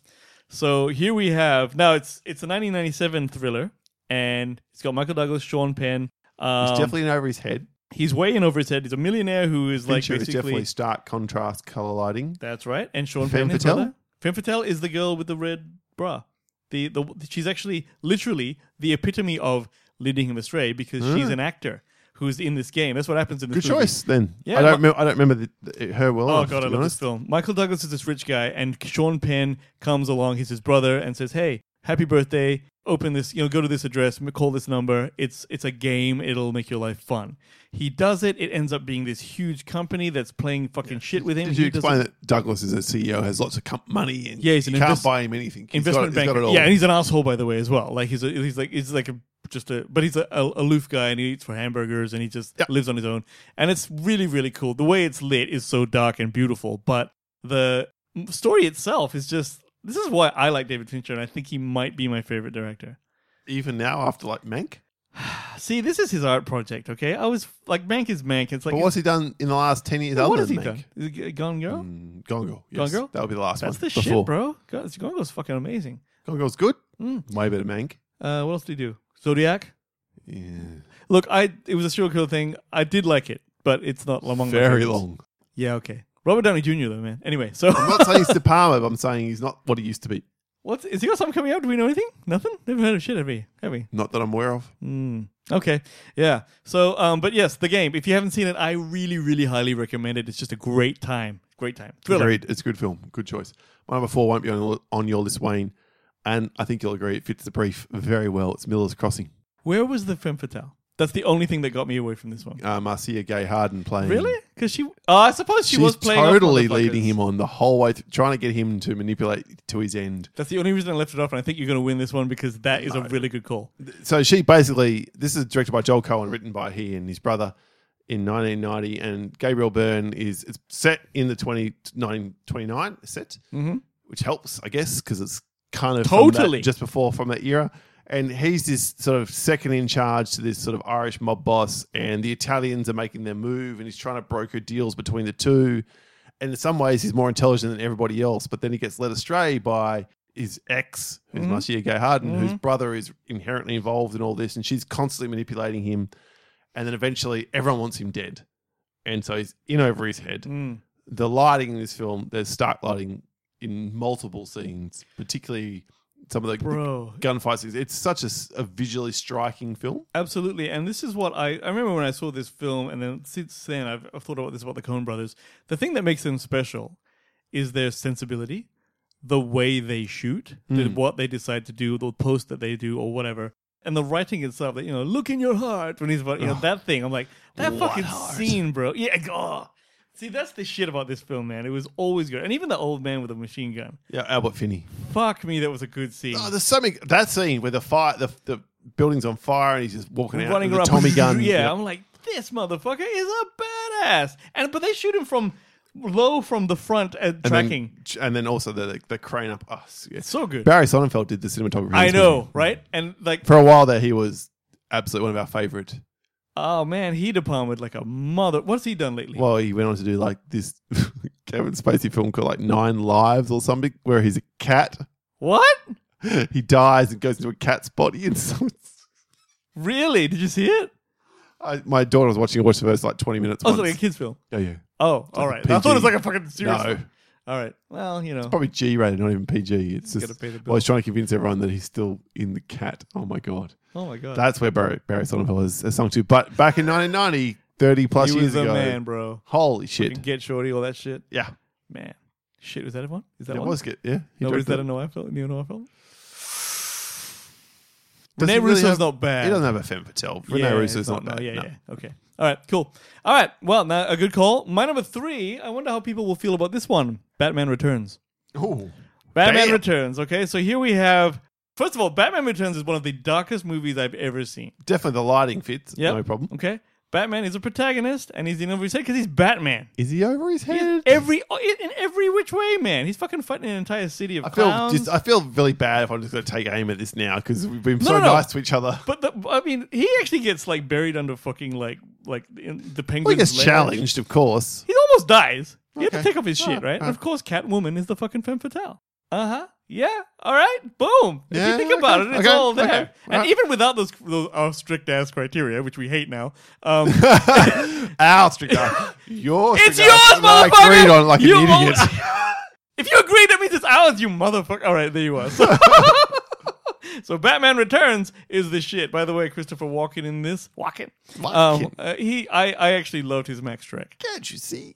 [SPEAKER 2] So here we have, now it's it's a nineteen ninety-seven thriller, and it's got Michael Douglas, Sean Penn. Um,
[SPEAKER 1] He's definitely in over his head.
[SPEAKER 2] he's way in over his head. He's a millionaire who is like
[SPEAKER 1] Fincher is
[SPEAKER 2] basically...
[SPEAKER 1] definitely stark contrast color lighting.
[SPEAKER 2] That's right. And Sean
[SPEAKER 1] Femme
[SPEAKER 2] Penn, his
[SPEAKER 1] Fatale?
[SPEAKER 2] brother. Femme Fatale is the girl with the red bra. The the she's actually literally the epitome of leading him astray because she's
[SPEAKER 1] Ah.
[SPEAKER 2] an actor who's in this game. That's what happens in this
[SPEAKER 1] Good
[SPEAKER 2] movie.
[SPEAKER 1] choice then.
[SPEAKER 2] Yeah,
[SPEAKER 1] I don't.
[SPEAKER 2] Ma-
[SPEAKER 1] remember, I don't remember the, the, her well.
[SPEAKER 2] Oh
[SPEAKER 1] enough,
[SPEAKER 2] god,
[SPEAKER 1] to
[SPEAKER 2] I
[SPEAKER 1] be
[SPEAKER 2] love
[SPEAKER 1] honest.
[SPEAKER 2] this film. Michael Douglas is this rich guy, and Sean Penn comes along. He's his brother, and says, "Hey, happy birthday! Open this. You know, go to this address. Call this number. It's it's a game. It'll make your life fun." He does it. It ends up being this huge company that's playing fucking shit with him.
[SPEAKER 1] Did you
[SPEAKER 2] He does
[SPEAKER 1] explain
[SPEAKER 2] it-
[SPEAKER 1] that Douglas is a C E O, has lots of com- money, and
[SPEAKER 2] Yeah, he's an
[SPEAKER 1] you can't
[SPEAKER 2] invest-
[SPEAKER 1] buy him anything. He's
[SPEAKER 2] investment
[SPEAKER 1] got, it- he's got
[SPEAKER 2] banker?
[SPEAKER 1] it all.
[SPEAKER 2] Yeah, and he's an asshole, by the way, as well. Like he's a, he's like he's like a just a but he's a, a aloof guy, and he eats for hamburgers, and he just
[SPEAKER 1] Yeah.
[SPEAKER 2] lives on his own. And it's really really cool. The way it's lit is so dark and beautiful, but the story itself is just. This is why I like David Fincher, and I think he might be my favorite director.
[SPEAKER 1] Even now, after like Mank.
[SPEAKER 2] See, this is his art project, okay? I was like, Mank is Mank. It's like,
[SPEAKER 1] But what's he done in the last ten years?
[SPEAKER 2] what
[SPEAKER 1] other
[SPEAKER 2] has he
[SPEAKER 1] than
[SPEAKER 2] done?
[SPEAKER 1] Mank?
[SPEAKER 2] Is it G- Gone Girl?
[SPEAKER 1] Mm, Gone Girl. Yes.
[SPEAKER 2] Gone Girl?
[SPEAKER 1] That would be the last
[SPEAKER 2] That's
[SPEAKER 1] one.
[SPEAKER 2] the
[SPEAKER 1] Before.
[SPEAKER 2] shit, bro. God, Gone Girl's fucking amazing.
[SPEAKER 1] Gone Girl's good.
[SPEAKER 2] Mm.
[SPEAKER 1] Way better than Mank.
[SPEAKER 2] Uh, what else did he do? Zodiac?
[SPEAKER 1] Yeah.
[SPEAKER 2] Look, I it was a serial killer thing. I did like it, but it's not among my
[SPEAKER 1] Very
[SPEAKER 2] favorites.
[SPEAKER 1] long.
[SPEAKER 2] Yeah, okay. Robert Downey Junior though, man. Anyway, so
[SPEAKER 1] I'm not saying he's De Palma, but I'm saying he's not what he used to be.
[SPEAKER 2] what's is he got something coming out? Do we know anything? Nothing? Never heard of shit, have we? Have we?
[SPEAKER 1] Not that I'm aware of.
[SPEAKER 2] Mm. Okay. Yeah. So, um, but yes, the game. If you haven't seen it, I really, really highly recommend it. It's just a great time. Great time. Thriller.
[SPEAKER 1] Agreed. It's a good film. Good choice. My number four won't be on, on your list, Wayne. And I think you'll agree it fits the brief very well. It's Miller's Crossing.
[SPEAKER 2] Where was the femme fatale? That's the only thing that got me away from this one.
[SPEAKER 1] Uh, Marcia Gay Harden playing.
[SPEAKER 2] Really? Because she, oh, I suppose she
[SPEAKER 1] She's
[SPEAKER 2] was playing off
[SPEAKER 1] totally
[SPEAKER 2] motherfuckers.
[SPEAKER 1] leading him on the whole way, th- trying to get him to manipulate to his end.
[SPEAKER 2] That's the only reason I left it off, and I think you're going to win this one because that is a really good call.
[SPEAKER 1] So she basically, this is directed by Joel Cohen, written by he and his brother in nineteen ninety, and Gabriel Byrne is it's set in the twenty twenty-nine set,
[SPEAKER 2] Mm-hmm.
[SPEAKER 1] which helps, I guess, because it's kind of from
[SPEAKER 2] Totally.
[SPEAKER 1] that, just before from that era. And he's this sort of second in charge to this sort of Irish mob boss, and the Italians are making their move, and he's trying to broker deals between the two. And in some ways, he's more intelligent than everybody else, but then he gets led astray by his ex, who's
[SPEAKER 2] Mhm.
[SPEAKER 1] Marcia Gay Harden,
[SPEAKER 2] Mhm.
[SPEAKER 1] whose brother is inherently involved in all this, and she's constantly manipulating him. And then eventually, everyone wants him dead. And so he's in over his head.
[SPEAKER 2] Mm.
[SPEAKER 1] The lighting in this film, there's stark lighting in multiple scenes, particularly some of the,
[SPEAKER 2] Bro.
[SPEAKER 1] the gunfight scenes. It's such a, s- a visually striking film.
[SPEAKER 2] Absolutely. And this is what I, I remember when I saw this film, and then since then I've, I've thought about this about the Coen brothers. The thing that makes them special is their sensibility, the way they shoot, the,
[SPEAKER 1] Mm.
[SPEAKER 2] what they decide to do, the post that they do, or whatever. And the writing itself, that, you know, look in your heart when he's about, you know, that thing. I'm like, that
[SPEAKER 1] What
[SPEAKER 2] fucking
[SPEAKER 1] heart?
[SPEAKER 2] scene, bro. Yeah, oh. See, that's the shit about this film, man. It was always good. And even the old man with the machine gun.
[SPEAKER 1] Yeah, Albert Finney.
[SPEAKER 2] Fuck me, that was a good scene.
[SPEAKER 1] Oh, there's so many. That scene where the fire, the, the building's on fire, and he's just walking out
[SPEAKER 2] running
[SPEAKER 1] with
[SPEAKER 2] around
[SPEAKER 1] the Tommy gun.
[SPEAKER 2] Yeah, I'm like, this motherfucker is a badass. And but they shoot him from low from the front at
[SPEAKER 1] and
[SPEAKER 2] tracking.
[SPEAKER 1] then, and then also the the crane up us. Yeah.
[SPEAKER 2] So good.
[SPEAKER 1] Barry Sonnenfeld did the cinematography. in
[SPEAKER 2] I
[SPEAKER 1] this
[SPEAKER 2] know,
[SPEAKER 1] movie.
[SPEAKER 2] right? And like,
[SPEAKER 1] For a while there, he was absolutely one of our favorite.
[SPEAKER 2] oh man, he De Palma'd like a mother. What's he done lately?
[SPEAKER 1] Well, he went on to do like this Kevin Spacey film called like Nine Lives or something, where he's a cat.
[SPEAKER 2] What?
[SPEAKER 1] He dies and goes into a cat's body, and so it's,
[SPEAKER 2] Really? Did you see it?
[SPEAKER 1] I, my daughter was watching. I watched the first like twenty minutes.
[SPEAKER 2] Oh, it's
[SPEAKER 1] once.
[SPEAKER 2] like a kids' film.
[SPEAKER 1] yeah, yeah.
[SPEAKER 2] Oh, all right.
[SPEAKER 1] P G.
[SPEAKER 2] I thought it was like a fucking serious.
[SPEAKER 1] No,
[SPEAKER 2] film. All right. Well, you know.
[SPEAKER 1] probably G rated, not even P G. It's
[SPEAKER 2] Gotta
[SPEAKER 1] just.
[SPEAKER 2] pay the
[SPEAKER 1] Well,
[SPEAKER 2] bill.
[SPEAKER 1] he's trying to convince everyone that he's still in the cat. Oh my god,
[SPEAKER 2] Oh my god.
[SPEAKER 1] that's where Barry, Barry Sonnenfeld has, has sung to. But back in nineteen ninety, thirty plus
[SPEAKER 2] he
[SPEAKER 1] years
[SPEAKER 2] was a
[SPEAKER 1] ago,
[SPEAKER 2] man, bro.
[SPEAKER 1] holy shit,
[SPEAKER 2] Fucking Get Shorty, all that shit.
[SPEAKER 1] yeah,
[SPEAKER 2] Man. Shit, was that one? Is that
[SPEAKER 1] it
[SPEAKER 2] one?
[SPEAKER 1] was good. Yeah, he
[SPEAKER 2] No, is
[SPEAKER 1] directed
[SPEAKER 2] that
[SPEAKER 1] it.
[SPEAKER 2] a noir film? Neo noir film?
[SPEAKER 1] Does
[SPEAKER 2] Rene
[SPEAKER 1] he really
[SPEAKER 2] Russo's
[SPEAKER 1] have-
[SPEAKER 2] not bad.
[SPEAKER 1] He doesn't have a femme fatale. Rene
[SPEAKER 2] Yeah,
[SPEAKER 1] Russo's
[SPEAKER 2] it's
[SPEAKER 1] not,
[SPEAKER 2] no,
[SPEAKER 1] bad.
[SPEAKER 2] yeah,
[SPEAKER 1] no.
[SPEAKER 2] yeah. Okay. All right, cool. All right. Well, now a good call. My number three, I wonder how people will feel about this one. Batman Returns.
[SPEAKER 1] Ooh.
[SPEAKER 2] Batman
[SPEAKER 1] Damn.
[SPEAKER 2] Returns. Okay, so here we have. First of all, Batman Returns is one of the darkest movies I've ever seen.
[SPEAKER 1] Definitely the lighting fits.
[SPEAKER 2] Yep.
[SPEAKER 1] No problem.
[SPEAKER 2] Okay, Batman is a protagonist, and he's in over his head because he's Batman.
[SPEAKER 1] Is he over his
[SPEAKER 2] He's
[SPEAKER 1] head?
[SPEAKER 2] every in every which way, man. He's fucking fighting an entire city of
[SPEAKER 1] I feel
[SPEAKER 2] clowns.
[SPEAKER 1] just I feel really bad if I'm just going to take aim at this now because we've been
[SPEAKER 2] No,
[SPEAKER 1] so
[SPEAKER 2] no, no.
[SPEAKER 1] nice to each other.
[SPEAKER 2] but the, I mean, he actually gets like buried under fucking like like in the penguins.
[SPEAKER 1] Well, he gets
[SPEAKER 2] lair.
[SPEAKER 1] challenged, of course.
[SPEAKER 2] He almost dies. You have to
[SPEAKER 1] Okay.
[SPEAKER 2] take off his shit,
[SPEAKER 1] Ah,
[SPEAKER 2] right?
[SPEAKER 1] ah.
[SPEAKER 2] And of course, Catwoman is the fucking femme fatale. Uh huh. Yeah. All right. Boom. If
[SPEAKER 1] Yeah,
[SPEAKER 2] you think about
[SPEAKER 1] okay,
[SPEAKER 2] it, it's
[SPEAKER 1] okay,
[SPEAKER 2] all there.
[SPEAKER 1] okay,
[SPEAKER 2] And
[SPEAKER 1] right.
[SPEAKER 2] even without those, those our strict ass criteria, which we hate now, um,
[SPEAKER 1] Our strict guy. Your
[SPEAKER 2] it's
[SPEAKER 1] strict
[SPEAKER 2] yours,
[SPEAKER 1] guy. And I
[SPEAKER 2] motherfucker.
[SPEAKER 1] agreed on it like
[SPEAKER 2] You
[SPEAKER 1] an idiot.
[SPEAKER 2] won't- If you agree, that means it's ours, you motherfucker. All right, there you are. So, So Batman Returns is the shit. By the way, Christopher Walken in this. Walken.
[SPEAKER 1] Walken.
[SPEAKER 2] Um, uh, he, I, I actually loved his Max Shrek.
[SPEAKER 1] Can't you see?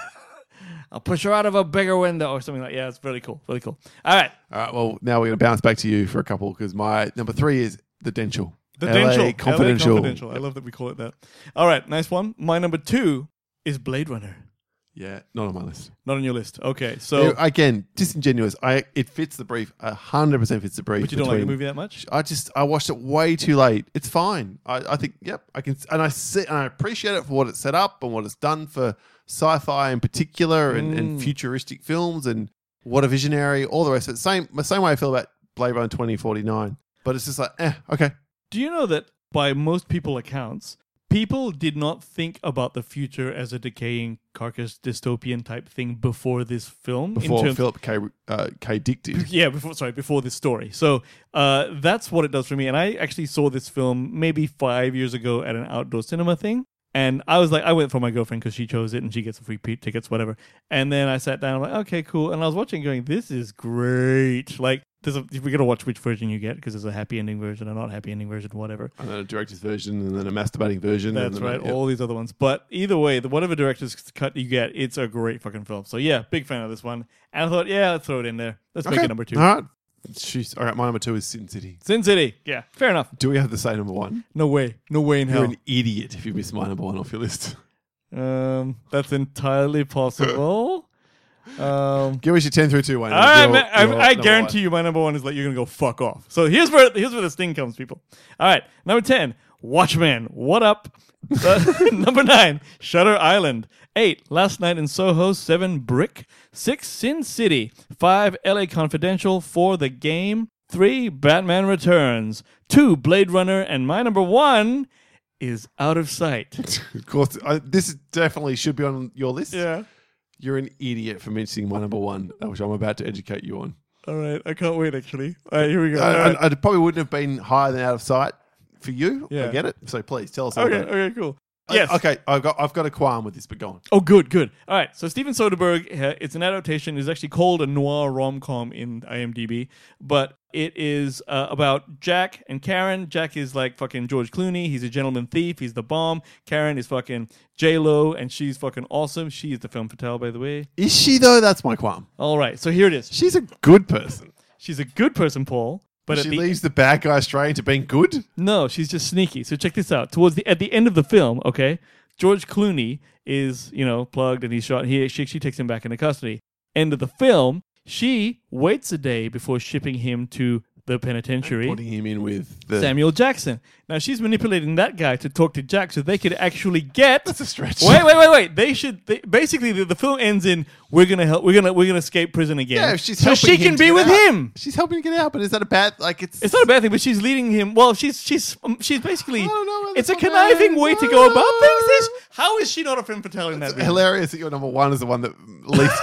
[SPEAKER 2] I'll push her out of a bigger window or something like. Yeah, it's really cool. Really cool. All right.
[SPEAKER 1] All right, well, now we're going to bounce back to you for a couple because my number three is The Dential.
[SPEAKER 2] The
[SPEAKER 1] L A
[SPEAKER 2] Dential.
[SPEAKER 1] Confidential.
[SPEAKER 2] L A Confidential. I love that we call it that. All right, nice one. My number two is Blade Runner.
[SPEAKER 1] Yeah, not on my list.
[SPEAKER 2] Not on your list. Okay, so
[SPEAKER 1] Yeah, again, disingenuous. I It fits the brief. A hundred percent fits the brief.
[SPEAKER 2] but you don't like the
[SPEAKER 1] between-
[SPEAKER 2] movie that much?
[SPEAKER 1] I just I watched it way too late. It's fine. I, I think yep. I can and I sit and I appreciate it for what it's set up and what it's done for sci-fi in particular and, and
[SPEAKER 2] Mm.
[SPEAKER 1] futuristic films and what a visionary. All the rest of it. Same the same way I feel about Blade Runner twenty forty-nine. But it's just like eh okay.
[SPEAKER 2] Do you know that by most people accounts, people did not think about the future as a decaying carcass dystopian type thing before this film.
[SPEAKER 1] Before
[SPEAKER 2] in terms
[SPEAKER 1] Philip K. Uh, K. Dick did.
[SPEAKER 2] Yeah, before sorry, before this story. So uh, that's what it does for me. And I actually saw this film maybe five years ago at an outdoor cinema thing. And I was like, I went for my girlfriend because she chose it and she gets some free p- tickets, whatever. And then I sat down, I'm like, okay, cool. And I was watching, going, this is great. Like, there's a, we got to watch which version you get because there's a happy ending version, a not happy ending version, whatever.
[SPEAKER 1] And then a director's version and then a masturbating version.
[SPEAKER 2] That's
[SPEAKER 1] and then
[SPEAKER 2] right.
[SPEAKER 1] A, yep.
[SPEAKER 2] All these other ones. But either way, the whatever director's cut you get, it's a great fucking film. So yeah, big fan of this one. And I thought, yeah, let's throw it in there. Let's make
[SPEAKER 1] Okay.
[SPEAKER 2] it number two.
[SPEAKER 1] All right. Jeez. All right. My number two is Sin City.
[SPEAKER 2] Sin City. Yeah, fair enough.
[SPEAKER 1] Do we have the same number one?
[SPEAKER 2] No way. No way in
[SPEAKER 1] You're
[SPEAKER 2] hell.
[SPEAKER 1] an idiot if you miss my number one off your list.
[SPEAKER 2] Um, that's entirely possible. Um,
[SPEAKER 1] Give us your ten through two, Wayne.
[SPEAKER 2] all right,
[SPEAKER 1] Your-
[SPEAKER 2] man, I,
[SPEAKER 1] your
[SPEAKER 2] I
[SPEAKER 1] number
[SPEAKER 2] guarantee
[SPEAKER 1] one.
[SPEAKER 2] you, my number one is like you're gonna go fuck off. So here's where here's where the sting comes, people. All right, number ten, Watchmen. What up? Uh, number nine, Shutter Island. Eight, Last Night in Soho. Seven, Brick. Six, Sin City. Five, L A Confidential. Four, The Game. Three, Batman Returns. Two, Blade Runner, and my number one is Out of Sight.
[SPEAKER 1] Of course, I, this is definitely should be on your list.
[SPEAKER 2] Yeah.
[SPEAKER 1] You're an idiot for mentioning my number one, which I'm about to educate you on.
[SPEAKER 2] All right, I can't wait. Actually, all right, here we go.
[SPEAKER 1] I,
[SPEAKER 2] All right.
[SPEAKER 1] I, I probably wouldn't have been higher than Out of Sight for you.
[SPEAKER 2] Yeah.
[SPEAKER 1] I get it. So please tell us. all
[SPEAKER 2] Okay,
[SPEAKER 1] about it.
[SPEAKER 2] okay, cool.
[SPEAKER 1] I-
[SPEAKER 2] Yes.
[SPEAKER 1] okay, I've got I've got a qualm with this, but go on.
[SPEAKER 2] Oh, good, good. All right. So Steven Soderbergh, uh, it's an adaptation. It's actually called a noir rom-com in IMDb, but it is uh, about Jack and Karen. Jack is like fucking George Clooney. He's a gentleman thief. He's the bomb. Karen is fucking J-Lo, and she's fucking awesome. She is the femme fatale, by the way.
[SPEAKER 1] Is she though? That's my qualm.
[SPEAKER 2] All right. So here it is.
[SPEAKER 1] She's a good person.
[SPEAKER 2] She's a good person, Paul. But
[SPEAKER 1] she
[SPEAKER 2] at the
[SPEAKER 1] leaves the bad guy straying to being good.
[SPEAKER 2] No, she's just sneaky. So check this out. Towards the at the end of the film, okay, George Clooney is, you know, plugged and he's shot. He she, she takes him back into custody. End of the film, she waits a day before shipping him to the penitentiary.
[SPEAKER 1] Putting him in with the
[SPEAKER 2] Samuel Jackson. Now she's manipulating that guy to talk to Jack so they could actually get.
[SPEAKER 1] That's a stretch.
[SPEAKER 2] Wait, wait, wait, wait. They should they, basically the, the film ends in we're gonna help. We're gonna we're gonna escape prison again.
[SPEAKER 1] Yeah, she's
[SPEAKER 2] so
[SPEAKER 1] helping
[SPEAKER 2] she
[SPEAKER 1] him
[SPEAKER 2] can
[SPEAKER 1] to
[SPEAKER 2] be
[SPEAKER 1] get
[SPEAKER 2] with
[SPEAKER 1] out.
[SPEAKER 2] him.
[SPEAKER 1] She's helping to get out, but is that a bad? Like it's
[SPEAKER 2] It's not a bad thing, but she's leading him. Well, she's she's um, she's basically.
[SPEAKER 1] I don't know whether
[SPEAKER 2] It's a
[SPEAKER 1] it's not
[SPEAKER 2] conniving
[SPEAKER 1] bad.
[SPEAKER 2] way to go about things. This how is she not a femme fatale in that?
[SPEAKER 1] It's
[SPEAKER 2] movie?
[SPEAKER 1] hilarious that your number one is the one that least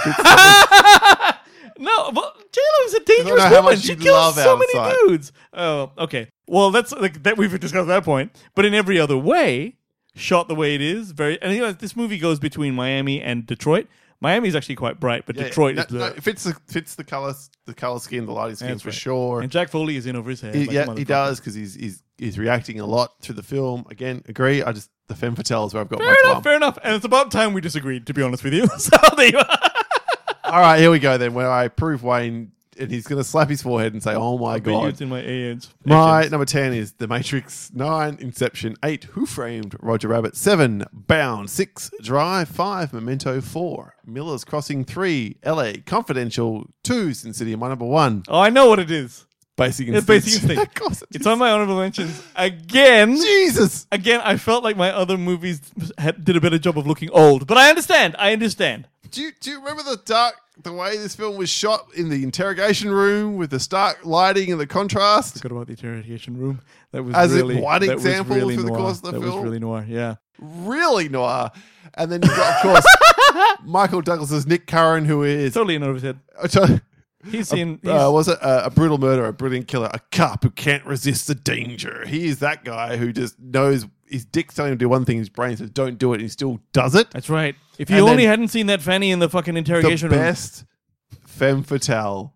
[SPEAKER 1] fits.
[SPEAKER 2] No, but J-Lo is a dangerous
[SPEAKER 1] know how
[SPEAKER 2] woman.
[SPEAKER 1] much
[SPEAKER 2] She
[SPEAKER 1] you
[SPEAKER 2] kills
[SPEAKER 1] love
[SPEAKER 2] so many
[SPEAKER 1] outside.
[SPEAKER 2] dudes. Oh, okay. Well, that's like that. We've discussed that point. But in every other way, shot the way it is, very. And you know, this movie goes between Miami and Detroit. Miami is actually quite bright, but
[SPEAKER 1] Yeah,
[SPEAKER 2] Detroit
[SPEAKER 1] no,
[SPEAKER 2] is the.
[SPEAKER 1] no, it fits the fits the color, the color scheme, the lighting scheme
[SPEAKER 2] That's
[SPEAKER 1] for
[SPEAKER 2] right.
[SPEAKER 1] sure.
[SPEAKER 2] And Jack Foley is in over his head.
[SPEAKER 1] He-
[SPEAKER 2] like a
[SPEAKER 1] yeah, he
[SPEAKER 2] motherfucker.
[SPEAKER 1] does because he's he's he's reacting a lot through the film. Again, agree. I just the femme fatale is where I've got
[SPEAKER 2] Fair
[SPEAKER 1] my
[SPEAKER 2] enough,
[SPEAKER 1] qualm.
[SPEAKER 2] fair enough. And it's about time we disagreed, to be honest with you. So there you are.
[SPEAKER 1] All right, here we go then. Where I prove Wayne, and he's going to slap his forehead and say, "Oh my god."
[SPEAKER 2] It's in my age.
[SPEAKER 1] My number ten is The Matrix. Nine, Inception. Eight, Who Framed Roger Rabbit. Seven, Bound. Six, Drive. Five, Memento. Four, Miller's Crossing. Three, L A Confidential. Two, Sin City. And my number one,
[SPEAKER 2] Oh, I know what it is.
[SPEAKER 1] Basic
[SPEAKER 2] It's
[SPEAKER 1] Instinct.
[SPEAKER 2] Basic Instinct.
[SPEAKER 1] Of course it
[SPEAKER 2] It's
[SPEAKER 1] is.
[SPEAKER 2] on my honorable mentions again.
[SPEAKER 1] Jesus.
[SPEAKER 2] Again, I felt like my other movies had, did a better job of looking old, but I understand. I understand.
[SPEAKER 1] Do you, do you remember the dark, the way this film was shot in the interrogation room with the stark lighting and the contrast?
[SPEAKER 2] Forgot about the interrogation room. That was
[SPEAKER 1] As in
[SPEAKER 2] really
[SPEAKER 1] one
[SPEAKER 2] that was
[SPEAKER 1] example
[SPEAKER 2] really
[SPEAKER 1] through the
[SPEAKER 2] noir.
[SPEAKER 1] course of the
[SPEAKER 2] that
[SPEAKER 1] film?
[SPEAKER 2] was really noir. Yeah.
[SPEAKER 1] Really noir. And then you've got, of course, Michael Douglas's Nick Curran, who is
[SPEAKER 2] Totally in over his head. He's in. He's,
[SPEAKER 1] Uh, was it a, a brutal murderer, a brilliant killer, a cop who can't resist the danger? He is that guy who just knows his dick's telling him to do one thing, his brain says don't do it, and he still does it.
[SPEAKER 2] that's right. If you
[SPEAKER 1] And
[SPEAKER 2] only
[SPEAKER 1] then
[SPEAKER 2] hadn't seen that Fanny in the fucking
[SPEAKER 1] The
[SPEAKER 2] interrogation room.
[SPEAKER 1] best femme fatale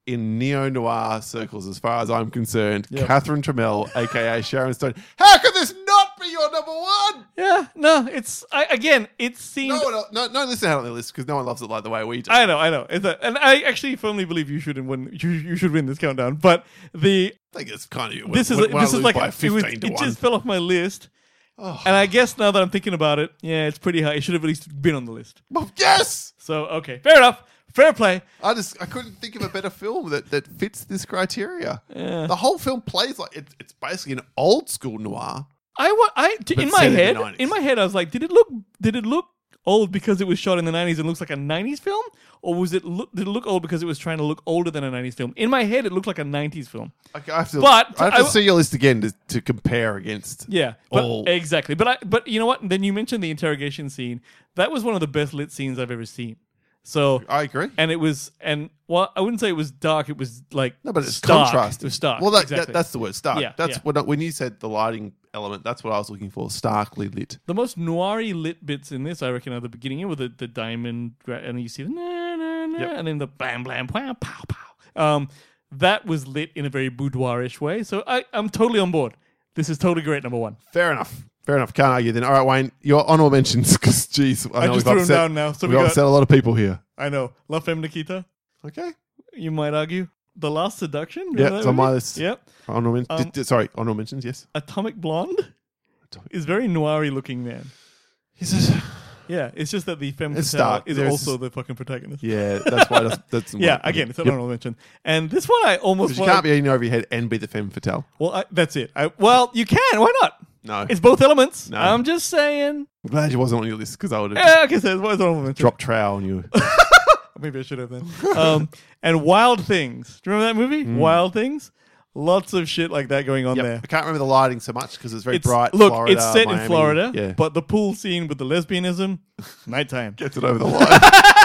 [SPEAKER 1] in neo-noir circles, as far as I'm concerned.
[SPEAKER 2] Yep.
[SPEAKER 1] Catherine Trammell, a k a. Sharon Stone. How could this not be your number one?
[SPEAKER 2] Yeah, no, it's I, again. It seemed.
[SPEAKER 1] No one else, no, no, listen out on the list because no one loves it like the way we do.
[SPEAKER 2] I know, I know, it's a, and I actually firmly believe you should win. You, you should win this countdown. But the
[SPEAKER 1] I think it's kind of
[SPEAKER 2] this is
[SPEAKER 1] when, when
[SPEAKER 2] this
[SPEAKER 1] I
[SPEAKER 2] is
[SPEAKER 1] lose
[SPEAKER 2] like
[SPEAKER 1] by
[SPEAKER 2] a, it, was,
[SPEAKER 1] fifteen to
[SPEAKER 2] it
[SPEAKER 1] one.
[SPEAKER 2] just fell off my list.
[SPEAKER 1] Oh.
[SPEAKER 2] And I guess now that I'm thinking about it, yeah, it's pretty high. It should have at least been on the list.
[SPEAKER 1] Well, yes.
[SPEAKER 2] So okay, fair enough, fair play.
[SPEAKER 1] I just I couldn't think of a better film that, that fits this criteria.
[SPEAKER 2] Yeah.
[SPEAKER 1] The whole film plays like it, it's basically an old school noir.
[SPEAKER 2] I wa- I t-
[SPEAKER 1] But
[SPEAKER 2] in my
[SPEAKER 1] set in the
[SPEAKER 2] head,
[SPEAKER 1] nineties.
[SPEAKER 2] in my head, I was like, did it look did it look old because it was shot in the nineties and looks like a nineties film, or was it look did it look old because it was trying to look older than a nineties film? In my head, it looked like a nineties film.
[SPEAKER 1] Okay, I have to,
[SPEAKER 2] But
[SPEAKER 1] I have to
[SPEAKER 2] I-
[SPEAKER 1] see your list again to, to compare against.
[SPEAKER 2] Yeah, but
[SPEAKER 1] All-
[SPEAKER 2] exactly. But I, but you know what? Then you mentioned the interrogation scene. That was one of the best lit scenes I've ever seen. So
[SPEAKER 1] I agree.
[SPEAKER 2] and it was and well, I wouldn't say it was dark. It was like
[SPEAKER 1] No, but it's
[SPEAKER 2] stark.
[SPEAKER 1] contrast.
[SPEAKER 2] It was stark.
[SPEAKER 1] Well, that,
[SPEAKER 2] exactly.
[SPEAKER 1] that, that's the word, stark.
[SPEAKER 2] Yeah,
[SPEAKER 1] that's
[SPEAKER 2] yeah.
[SPEAKER 1] what when you said the lighting element. That's what I was looking for. Starkly lit.
[SPEAKER 2] The most noiry lit bits in this, I reckon, are the beginning with the, the diamond, gra- and you see the na na na,
[SPEAKER 1] Yep.
[SPEAKER 2] and then the blam blam pow pow pow. Um, that was lit in a very boudoirish way. So I, I'm totally on board. This is totally great. Number one.
[SPEAKER 1] Fair enough. Fair enough. Can't argue then. All right, Wayne, your honorable mentions because, geez, I,
[SPEAKER 2] I
[SPEAKER 1] know
[SPEAKER 2] just
[SPEAKER 1] we've
[SPEAKER 2] threw 'em
[SPEAKER 1] upset,
[SPEAKER 2] down now, so
[SPEAKER 1] we've
[SPEAKER 2] we got-
[SPEAKER 1] upset a lot of people here.
[SPEAKER 2] I know. La Femme Nikita.
[SPEAKER 1] Okay.
[SPEAKER 2] You might argue. The Last Seduction. Remember
[SPEAKER 1] Yeah,
[SPEAKER 2] that
[SPEAKER 1] it's on my
[SPEAKER 2] movie?
[SPEAKER 1] list.
[SPEAKER 2] Yep.
[SPEAKER 1] Honorable men-
[SPEAKER 2] Um,
[SPEAKER 1] d- d- sorry, honorable mentions. Yes.
[SPEAKER 2] Atomic Blonde is very noiry looking, man.
[SPEAKER 1] Is it?
[SPEAKER 2] Yeah, it's just that the femme
[SPEAKER 1] It's
[SPEAKER 2] fatale
[SPEAKER 1] dark.
[SPEAKER 2] is
[SPEAKER 1] There's-
[SPEAKER 2] also the fucking protagonist.
[SPEAKER 1] Yeah, that's why. That's, that's
[SPEAKER 2] Yeah, again, it's an
[SPEAKER 1] Yep.
[SPEAKER 2] honorable mention. And this one I almost
[SPEAKER 1] 'Cause you
[SPEAKER 2] wanna-
[SPEAKER 1] can't be eating over your head and be the femme fatale.
[SPEAKER 2] Well, I, that's it. I, well, you can. Why not?
[SPEAKER 1] No.
[SPEAKER 2] It's both elements.
[SPEAKER 1] No.
[SPEAKER 2] I'm just saying.
[SPEAKER 1] I'm glad you wasn't on your list because I would have
[SPEAKER 2] Yeah, I guess that's what honorable mention.
[SPEAKER 1] dropped trowel on you.
[SPEAKER 2] Maybe I should have then. um, and Wild Things. Do you remember that movie?
[SPEAKER 1] Mm.
[SPEAKER 2] Wild Things. Lots of shit like that going on
[SPEAKER 1] Yep.
[SPEAKER 2] there.
[SPEAKER 1] I can't remember the lighting so much because it's very
[SPEAKER 2] It's,
[SPEAKER 1] bright.
[SPEAKER 2] look,
[SPEAKER 1] Florida,
[SPEAKER 2] it's set
[SPEAKER 1] Miami.
[SPEAKER 2] in Florida,
[SPEAKER 1] Yeah.
[SPEAKER 2] but the pool scene with the lesbianism, nighttime.
[SPEAKER 1] Gets it over the line.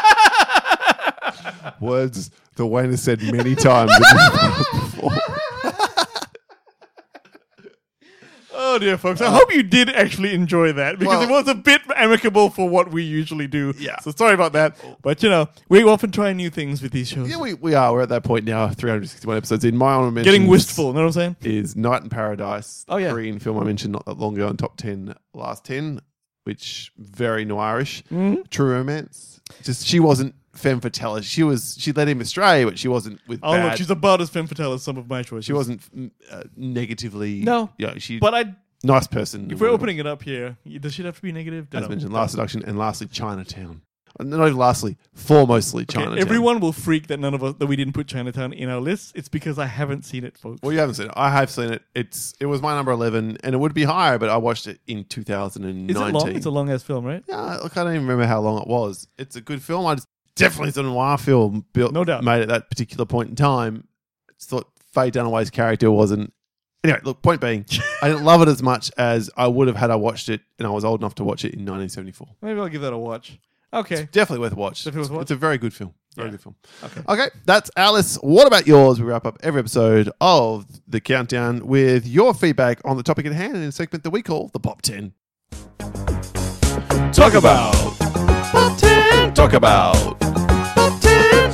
[SPEAKER 1] Words that Wayne has said many times before.
[SPEAKER 2] Oh dear, folks! I hope you did actually enjoy that because
[SPEAKER 1] Well-
[SPEAKER 2] it was a bit amicable for what we usually do.
[SPEAKER 1] Yeah.
[SPEAKER 2] So sorry about that, but you know we often try new things with these shows.
[SPEAKER 1] Yeah, we, we are. We're at that point now, three hundred sixty-one episodes in. My honorable mentions
[SPEAKER 2] Getting wistful, know what I'm saying?
[SPEAKER 1] is Night in Paradise.
[SPEAKER 2] Oh, yeah.
[SPEAKER 1] Korean film I mentioned not that long ago in top ten, last ten, which very noirish.
[SPEAKER 2] Mm-hmm.
[SPEAKER 1] True Romance. Just she wasn't femme fatale. She was she led him astray, but she wasn't with
[SPEAKER 2] Oh
[SPEAKER 1] bad.
[SPEAKER 2] look, she's about as femme fatale as some of my choices.
[SPEAKER 1] she wasn't mm, uh, negatively.
[SPEAKER 2] No.
[SPEAKER 1] yeah, she.
[SPEAKER 2] But I,
[SPEAKER 1] nice person.
[SPEAKER 2] if we're opening it up here, does she have to be negative?
[SPEAKER 1] as
[SPEAKER 2] Don't know.
[SPEAKER 1] mentioned, Last Seduction, and lastly Chinatown. Uh, Not even lastly, foremostly
[SPEAKER 2] Okay,
[SPEAKER 1] Chinatown.
[SPEAKER 2] everyone will freak that none of us that we didn't put Chinatown in our list. It's because I haven't seen it, folks.
[SPEAKER 1] Well, you haven't seen it. I have seen it. It's it was my number eleven, and it would be higher, but I watched it in two thousand nineteen.
[SPEAKER 2] Is it long? It's a long ass film, right?
[SPEAKER 1] Yeah, look, I don't even remember how long it was. It's a good film. I just definitely it's a noir film built,
[SPEAKER 2] No doubt.
[SPEAKER 1] made at that particular point in time. I just thought Faye Dunaway's character wasn't. Anyway, look. Point being, I didn't love it as much as I would have had I watched it, and I was old enough to watch it in nineteen seventy-four.
[SPEAKER 2] Maybe I'll give that a watch. Okay.
[SPEAKER 1] Definitely worth a watch.
[SPEAKER 2] Definitely worth a watch?
[SPEAKER 1] It's a very good film. Very
[SPEAKER 2] Yeah.
[SPEAKER 1] good film.
[SPEAKER 2] Okay.
[SPEAKER 1] Okay, that's Alice. What about yours? We wrap up every episode of the countdown with your feedback on the topic at hand in a segment that we call the Pop ten. Talk about Pop ten. Talk about Pop ten.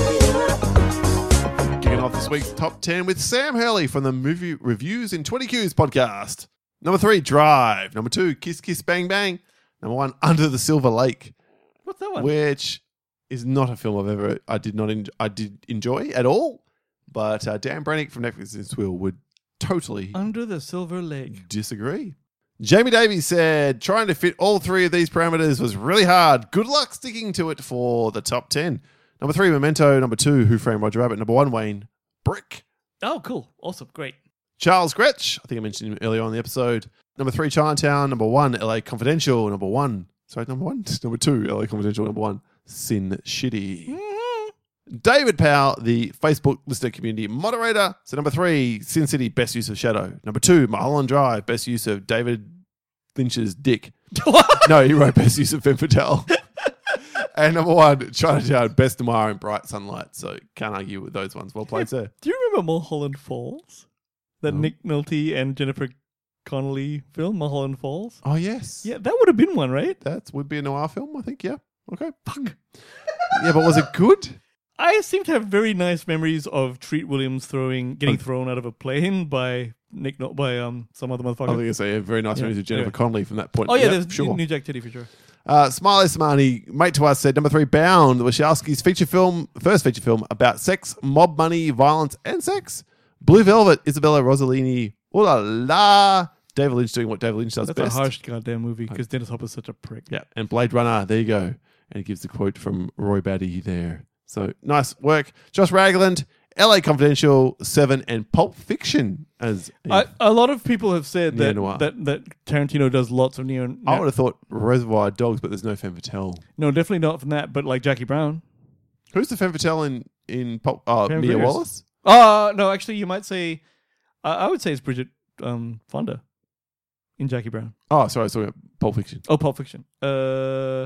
[SPEAKER 1] Kicking off this week's Top ten with Sam Hurley from the Movie Reviews in twenty Qs podcast. Number three, Drive. Number two, Kiss Kiss Bang Bang. Number one, Under the Silver Lake,
[SPEAKER 2] What's that one?
[SPEAKER 1] which is not a film I've ever I did not en- I did enjoy at all. But uh, Dan Brannick from Netflix and Swill would totally
[SPEAKER 2] Under the Silver Lake.
[SPEAKER 1] disagree. Jamie Davies said, trying to fit all three of these parameters was really hard. Good luck sticking to it for the top ten. Number three, Memento. Number two, Who Framed Roger Rabbit. Number one, Wayne, Brick.
[SPEAKER 2] Oh, cool. Awesome. Great.
[SPEAKER 1] Charles Gretsch. I think I mentioned him earlier on in the episode. Number three, Chinatown. Number one, L A Confidential. Number one, sorry, number one. Number two, L A Confidential. Number one, Sin Shitty. David Powell, the Facebook listener community moderator. So number three, Sin City, best use of shadow. Number two, Mulholland Drive, best use of David Lynch's dick. No, he wrote best use of Femme Fatale. And number one, Chinatown, best noir in bright sunlight. So can't argue with those ones. Well played, sir.
[SPEAKER 2] Do you remember Mulholland Falls? That
[SPEAKER 1] No.
[SPEAKER 2] Nick Nolte and Jennifer Connelly film, Mulholland Falls?
[SPEAKER 1] Oh, yes.
[SPEAKER 2] Yeah, that would have been one, right?
[SPEAKER 1] That would be a noir film, I think. Yeah. Okay. Fuck. Yeah, but was it good?
[SPEAKER 2] I seem to have very nice memories of Treat Williams throwing, getting
[SPEAKER 1] Oh.
[SPEAKER 2] thrown out of a plane by Nick, not by um some other
[SPEAKER 1] I
[SPEAKER 2] motherfucker.
[SPEAKER 1] think I say a very nice
[SPEAKER 2] Yeah.
[SPEAKER 1] memories of Jennifer
[SPEAKER 2] Yeah.
[SPEAKER 1] Connelly from that point.
[SPEAKER 2] Oh yeah,
[SPEAKER 1] Yep,
[SPEAKER 2] there's
[SPEAKER 1] sure.
[SPEAKER 2] New Jack Titty for sure.
[SPEAKER 1] Uh, Smiley Samani, mate to us, said number three, Bound, the Wachowskis' feature film, first feature film about sex, mob money, violence, and sex. Blue Velvet, Isabella Rossellini, ooh la la. David Lynch doing what David Lynch does
[SPEAKER 2] That's
[SPEAKER 1] best.
[SPEAKER 2] a harsh goddamn movie because Dennis Hopper's such a prick.
[SPEAKER 1] Yeah, and Blade Runner, there you go. And he gives the quote from Roy Batty there. So nice work. Josh Ragland, L A Confidential, Seven, and Pulp Fiction as
[SPEAKER 2] I, a lot of people have said that,
[SPEAKER 1] Neo-noir.
[SPEAKER 2] that that Tarantino does lots of neo.
[SPEAKER 1] I would have thought Reservoir Dogs, but there's no femme fatale.
[SPEAKER 2] No, definitely not from that. But like Jackie Brown.
[SPEAKER 1] Who's the femme fatale in in Pulp? Oh,
[SPEAKER 2] Pam
[SPEAKER 1] Mia
[SPEAKER 2] Grier.
[SPEAKER 1] Wallace.
[SPEAKER 2] Uh no, actually, you might say. Uh, I would say it's Bridget um, Fonda in Jackie Brown.
[SPEAKER 1] Oh, sorry, I was talking about Pulp Fiction.
[SPEAKER 2] Oh, Pulp Fiction. Uh,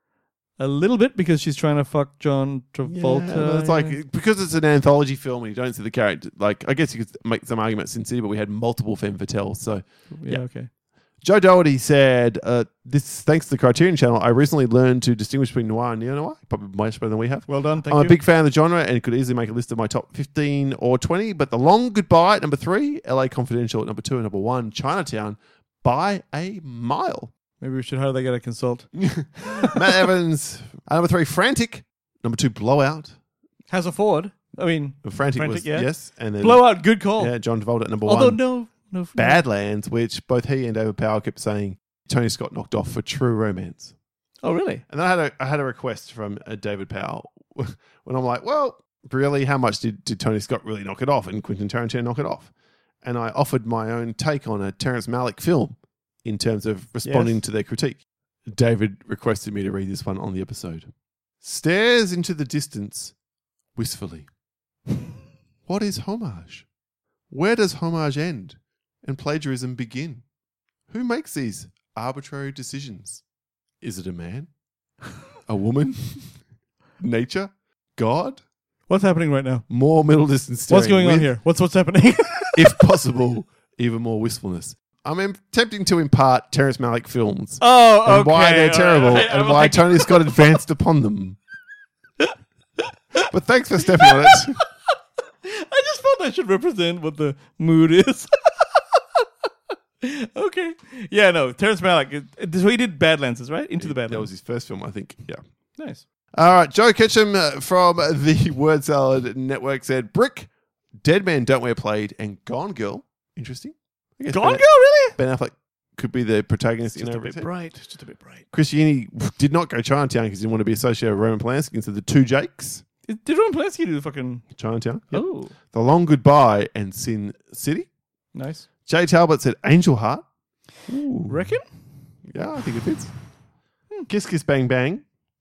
[SPEAKER 2] a little bit because she's trying to fuck John Travolta.
[SPEAKER 1] Yeah, but it's like because it's an anthology film and you don't see the character. Like I guess you could make some arguments in City, but we had multiple femme fatales. So
[SPEAKER 2] yeah,
[SPEAKER 1] yeah.
[SPEAKER 2] okay.
[SPEAKER 1] Joe Doherty said, uh, "This thanks to the Criterion Channel, I recently learned to distinguish between noir and neo-noir. Probably much better than we have.
[SPEAKER 2] Well done. Thank
[SPEAKER 1] I'm
[SPEAKER 2] you.
[SPEAKER 1] a big fan of the genre and could easily make a list of my top fifteen or twenty. But The Long Goodbye at number three, L A Confidential at number two, and number one, Chinatown by a mile.
[SPEAKER 2] Maybe we should hire that guy to consult.
[SPEAKER 1] Matt Evans at number three, Frantic. Number two, Blowout.
[SPEAKER 2] Has a Ford. I mean,
[SPEAKER 1] Frantic,
[SPEAKER 2] Frantic,
[SPEAKER 1] was
[SPEAKER 2] yeah.
[SPEAKER 1] yes, and then
[SPEAKER 2] Blowout. Good call.
[SPEAKER 1] Yeah, John Travolta at number
[SPEAKER 2] Although
[SPEAKER 1] one.
[SPEAKER 2] no, no,
[SPEAKER 1] Badlands, which both he and David Powell kept saying Tony Scott knocked off for True Romance.
[SPEAKER 2] Oh, really?
[SPEAKER 1] And then I had a I had a request from uh, David Powell when I'm like, well, really, how much did, did Tony Scott really knock it off and Quentin Tarantino knock it off? And I offered my own take on a Terrence Malick film in terms of responding
[SPEAKER 2] Yes.
[SPEAKER 1] to their critique. David requested me to read this one on the episode. Stares into the distance wistfully. What is homage? Where does homage end and plagiarism begin? Who makes these arbitrary decisions? Is it a man? A woman? Nature? God?
[SPEAKER 2] What's happening right now?
[SPEAKER 1] More middle distance staring.
[SPEAKER 2] What's going on
[SPEAKER 1] with,
[SPEAKER 2] here? What's what's happening?
[SPEAKER 1] If possible, even more wistfulness. I'm attempting to impart Terrence Malick films
[SPEAKER 2] oh, okay.
[SPEAKER 1] and why they're
[SPEAKER 2] all
[SPEAKER 1] terrible
[SPEAKER 2] right.
[SPEAKER 1] and
[SPEAKER 2] I'm
[SPEAKER 1] why
[SPEAKER 2] like-
[SPEAKER 1] Tony Scott advanced upon them. But thanks for stepping on it.
[SPEAKER 2] I just felt I should represent what the mood is. Okay. Yeah, no. Terrence Malick. it- it- So he did Badlands, right? Into the
[SPEAKER 1] That was
[SPEAKER 2] Badlands.
[SPEAKER 1] his first film, I think. Yeah.
[SPEAKER 2] Nice.
[SPEAKER 1] All right, Joe Ketchum uh, from the Word Salad Network said, Brick, Dead Men Don't Wear Plaid, and Gone Girl. Interesting. I guess
[SPEAKER 2] Gone
[SPEAKER 1] Ben,
[SPEAKER 2] Girl, really?
[SPEAKER 1] Ben Affleck could be the protagonist in
[SPEAKER 2] Just a
[SPEAKER 1] Over
[SPEAKER 2] bit
[SPEAKER 1] It.
[SPEAKER 2] bright. Just a bit bright.
[SPEAKER 1] Chris Yini did not go Chinatown because he didn't want to be associated with Roman Polanski, and so the two Jakes,
[SPEAKER 2] Did did Roman Polanski do the fucking...
[SPEAKER 1] Chinatown. Yep.
[SPEAKER 2] Oh,
[SPEAKER 1] The Long Goodbye and Sin City.
[SPEAKER 2] nice.
[SPEAKER 1] Jay Talbot said Angel Heart. Ooh.
[SPEAKER 2] Reckon?
[SPEAKER 1] Yeah, I think it fits. Kiss Kiss Bang Bang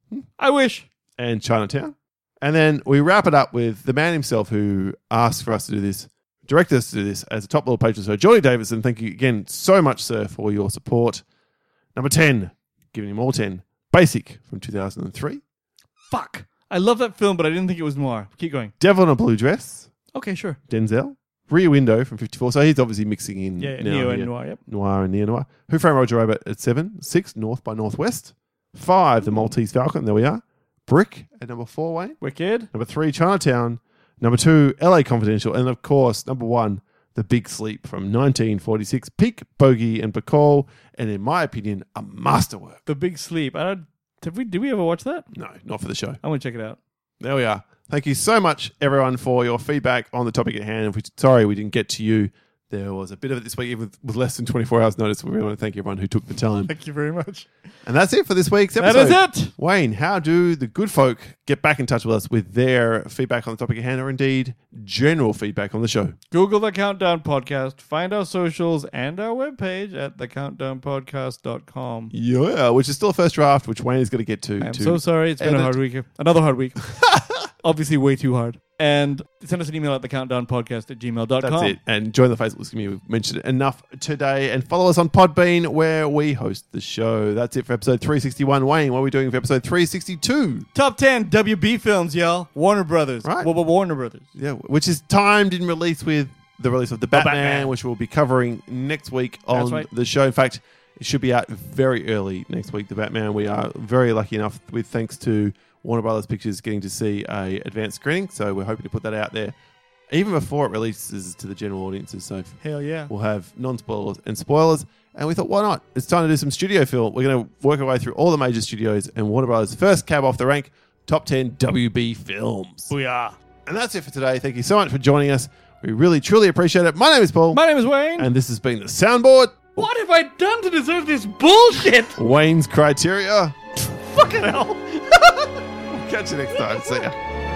[SPEAKER 2] I wish.
[SPEAKER 1] and Chinatown. And then we wrap it up with the man himself who asked for us to do this, directed us to do this as a top level patron. So, Johnny Davidson, thank you again so much, sir, for your support. Number ten, giving him all ten, Basic from two thousand three.
[SPEAKER 2] Fuck. I love that film, but I didn't think it was noir. Keep going.
[SPEAKER 1] Devil in a Blue Dress,
[SPEAKER 2] Okay, sure.
[SPEAKER 1] Denzel. Rear Window from fifty-four. So he's obviously mixing in
[SPEAKER 2] Yeah,
[SPEAKER 1] now
[SPEAKER 2] neo
[SPEAKER 1] here.
[SPEAKER 2] and noir, yep.
[SPEAKER 1] Noir and neo-noir. Who Framed Roger Rabbit at seven. Six, North by Northwest. Five, The Maltese Falcon. There we are. Brick at number four, Wayne.
[SPEAKER 2] Wicked.
[SPEAKER 1] Number three, Chinatown. Number two, L A Confidential. And of course, number one, The Big Sleep from nineteen forty-six. Peak, Bogey, and Bacall. And in my opinion, a masterwork.
[SPEAKER 2] The Big Sleep. I don't... Did we, did we ever watch that?
[SPEAKER 1] No, not for the show.
[SPEAKER 2] I want to check it out.
[SPEAKER 1] There we are. Thank you so much, everyone, for your feedback on the topic at hand. If we, sorry we didn't get to you. There was a bit of it this week, even with less than twenty-four hours notice. We really want to thank everyone who took the time.
[SPEAKER 2] Thank you very much.
[SPEAKER 1] And that's it for this week's
[SPEAKER 2] That
[SPEAKER 1] episode.
[SPEAKER 2] is it.
[SPEAKER 1] Wayne, how do the good folk get back in touch with us with their feedback on the topic at hand, or indeed general feedback on the show?
[SPEAKER 2] Google the Countdown Podcast. Find our socials and our webpage at the countdown podcast dot com.
[SPEAKER 1] Yeah, which is still a first draft, which Wayne is going to get to.
[SPEAKER 2] I'm
[SPEAKER 1] to
[SPEAKER 2] so sorry. It's been
[SPEAKER 1] edit.
[SPEAKER 2] a hard week. Another hard week. Obviously way too hard. And send us an email at the countdown podcast at gmail dot com.
[SPEAKER 1] That's it. And join the Facebook community. We've mentioned it enough today. And follow us on Podbean, where we host the show. That's it for episode three sixty-one. Wayne, what are we doing for episode three sixty-two?
[SPEAKER 2] Top ten W B films, y'all. Warner Brothers.
[SPEAKER 1] Right.
[SPEAKER 2] Well, well, Warner Brothers.
[SPEAKER 1] Yeah, which is timed in release with the release of the Batman,
[SPEAKER 2] Batman.
[SPEAKER 1] which we'll be covering next week on
[SPEAKER 2] That's right.
[SPEAKER 1] the show. In fact, It should be out very early next week, The Batman. We are very lucky enough, with thanks to Warner Brothers Pictures, getting to see a advanced screening. So we're hoping to put that out there even before it releases to the general audiences. So
[SPEAKER 2] Hell yeah.
[SPEAKER 1] we'll have non-spoilers and spoilers. And we thought, why not? It's time to do some studio film. We're going to work our way through all the major studios and Warner Brothers' first cab off the rank, top ten W B films.
[SPEAKER 2] Booyah.
[SPEAKER 1] And that's it for today. Thank you so much for joining us. We really, truly appreciate it. My name is Paul.
[SPEAKER 2] My name is Wayne.
[SPEAKER 1] And this has been The Soundboard.
[SPEAKER 2] What have I done to deserve this bullshit?
[SPEAKER 1] Wayne's Criteria.
[SPEAKER 2] Fucking hell.
[SPEAKER 1] Catch you next time. See ya.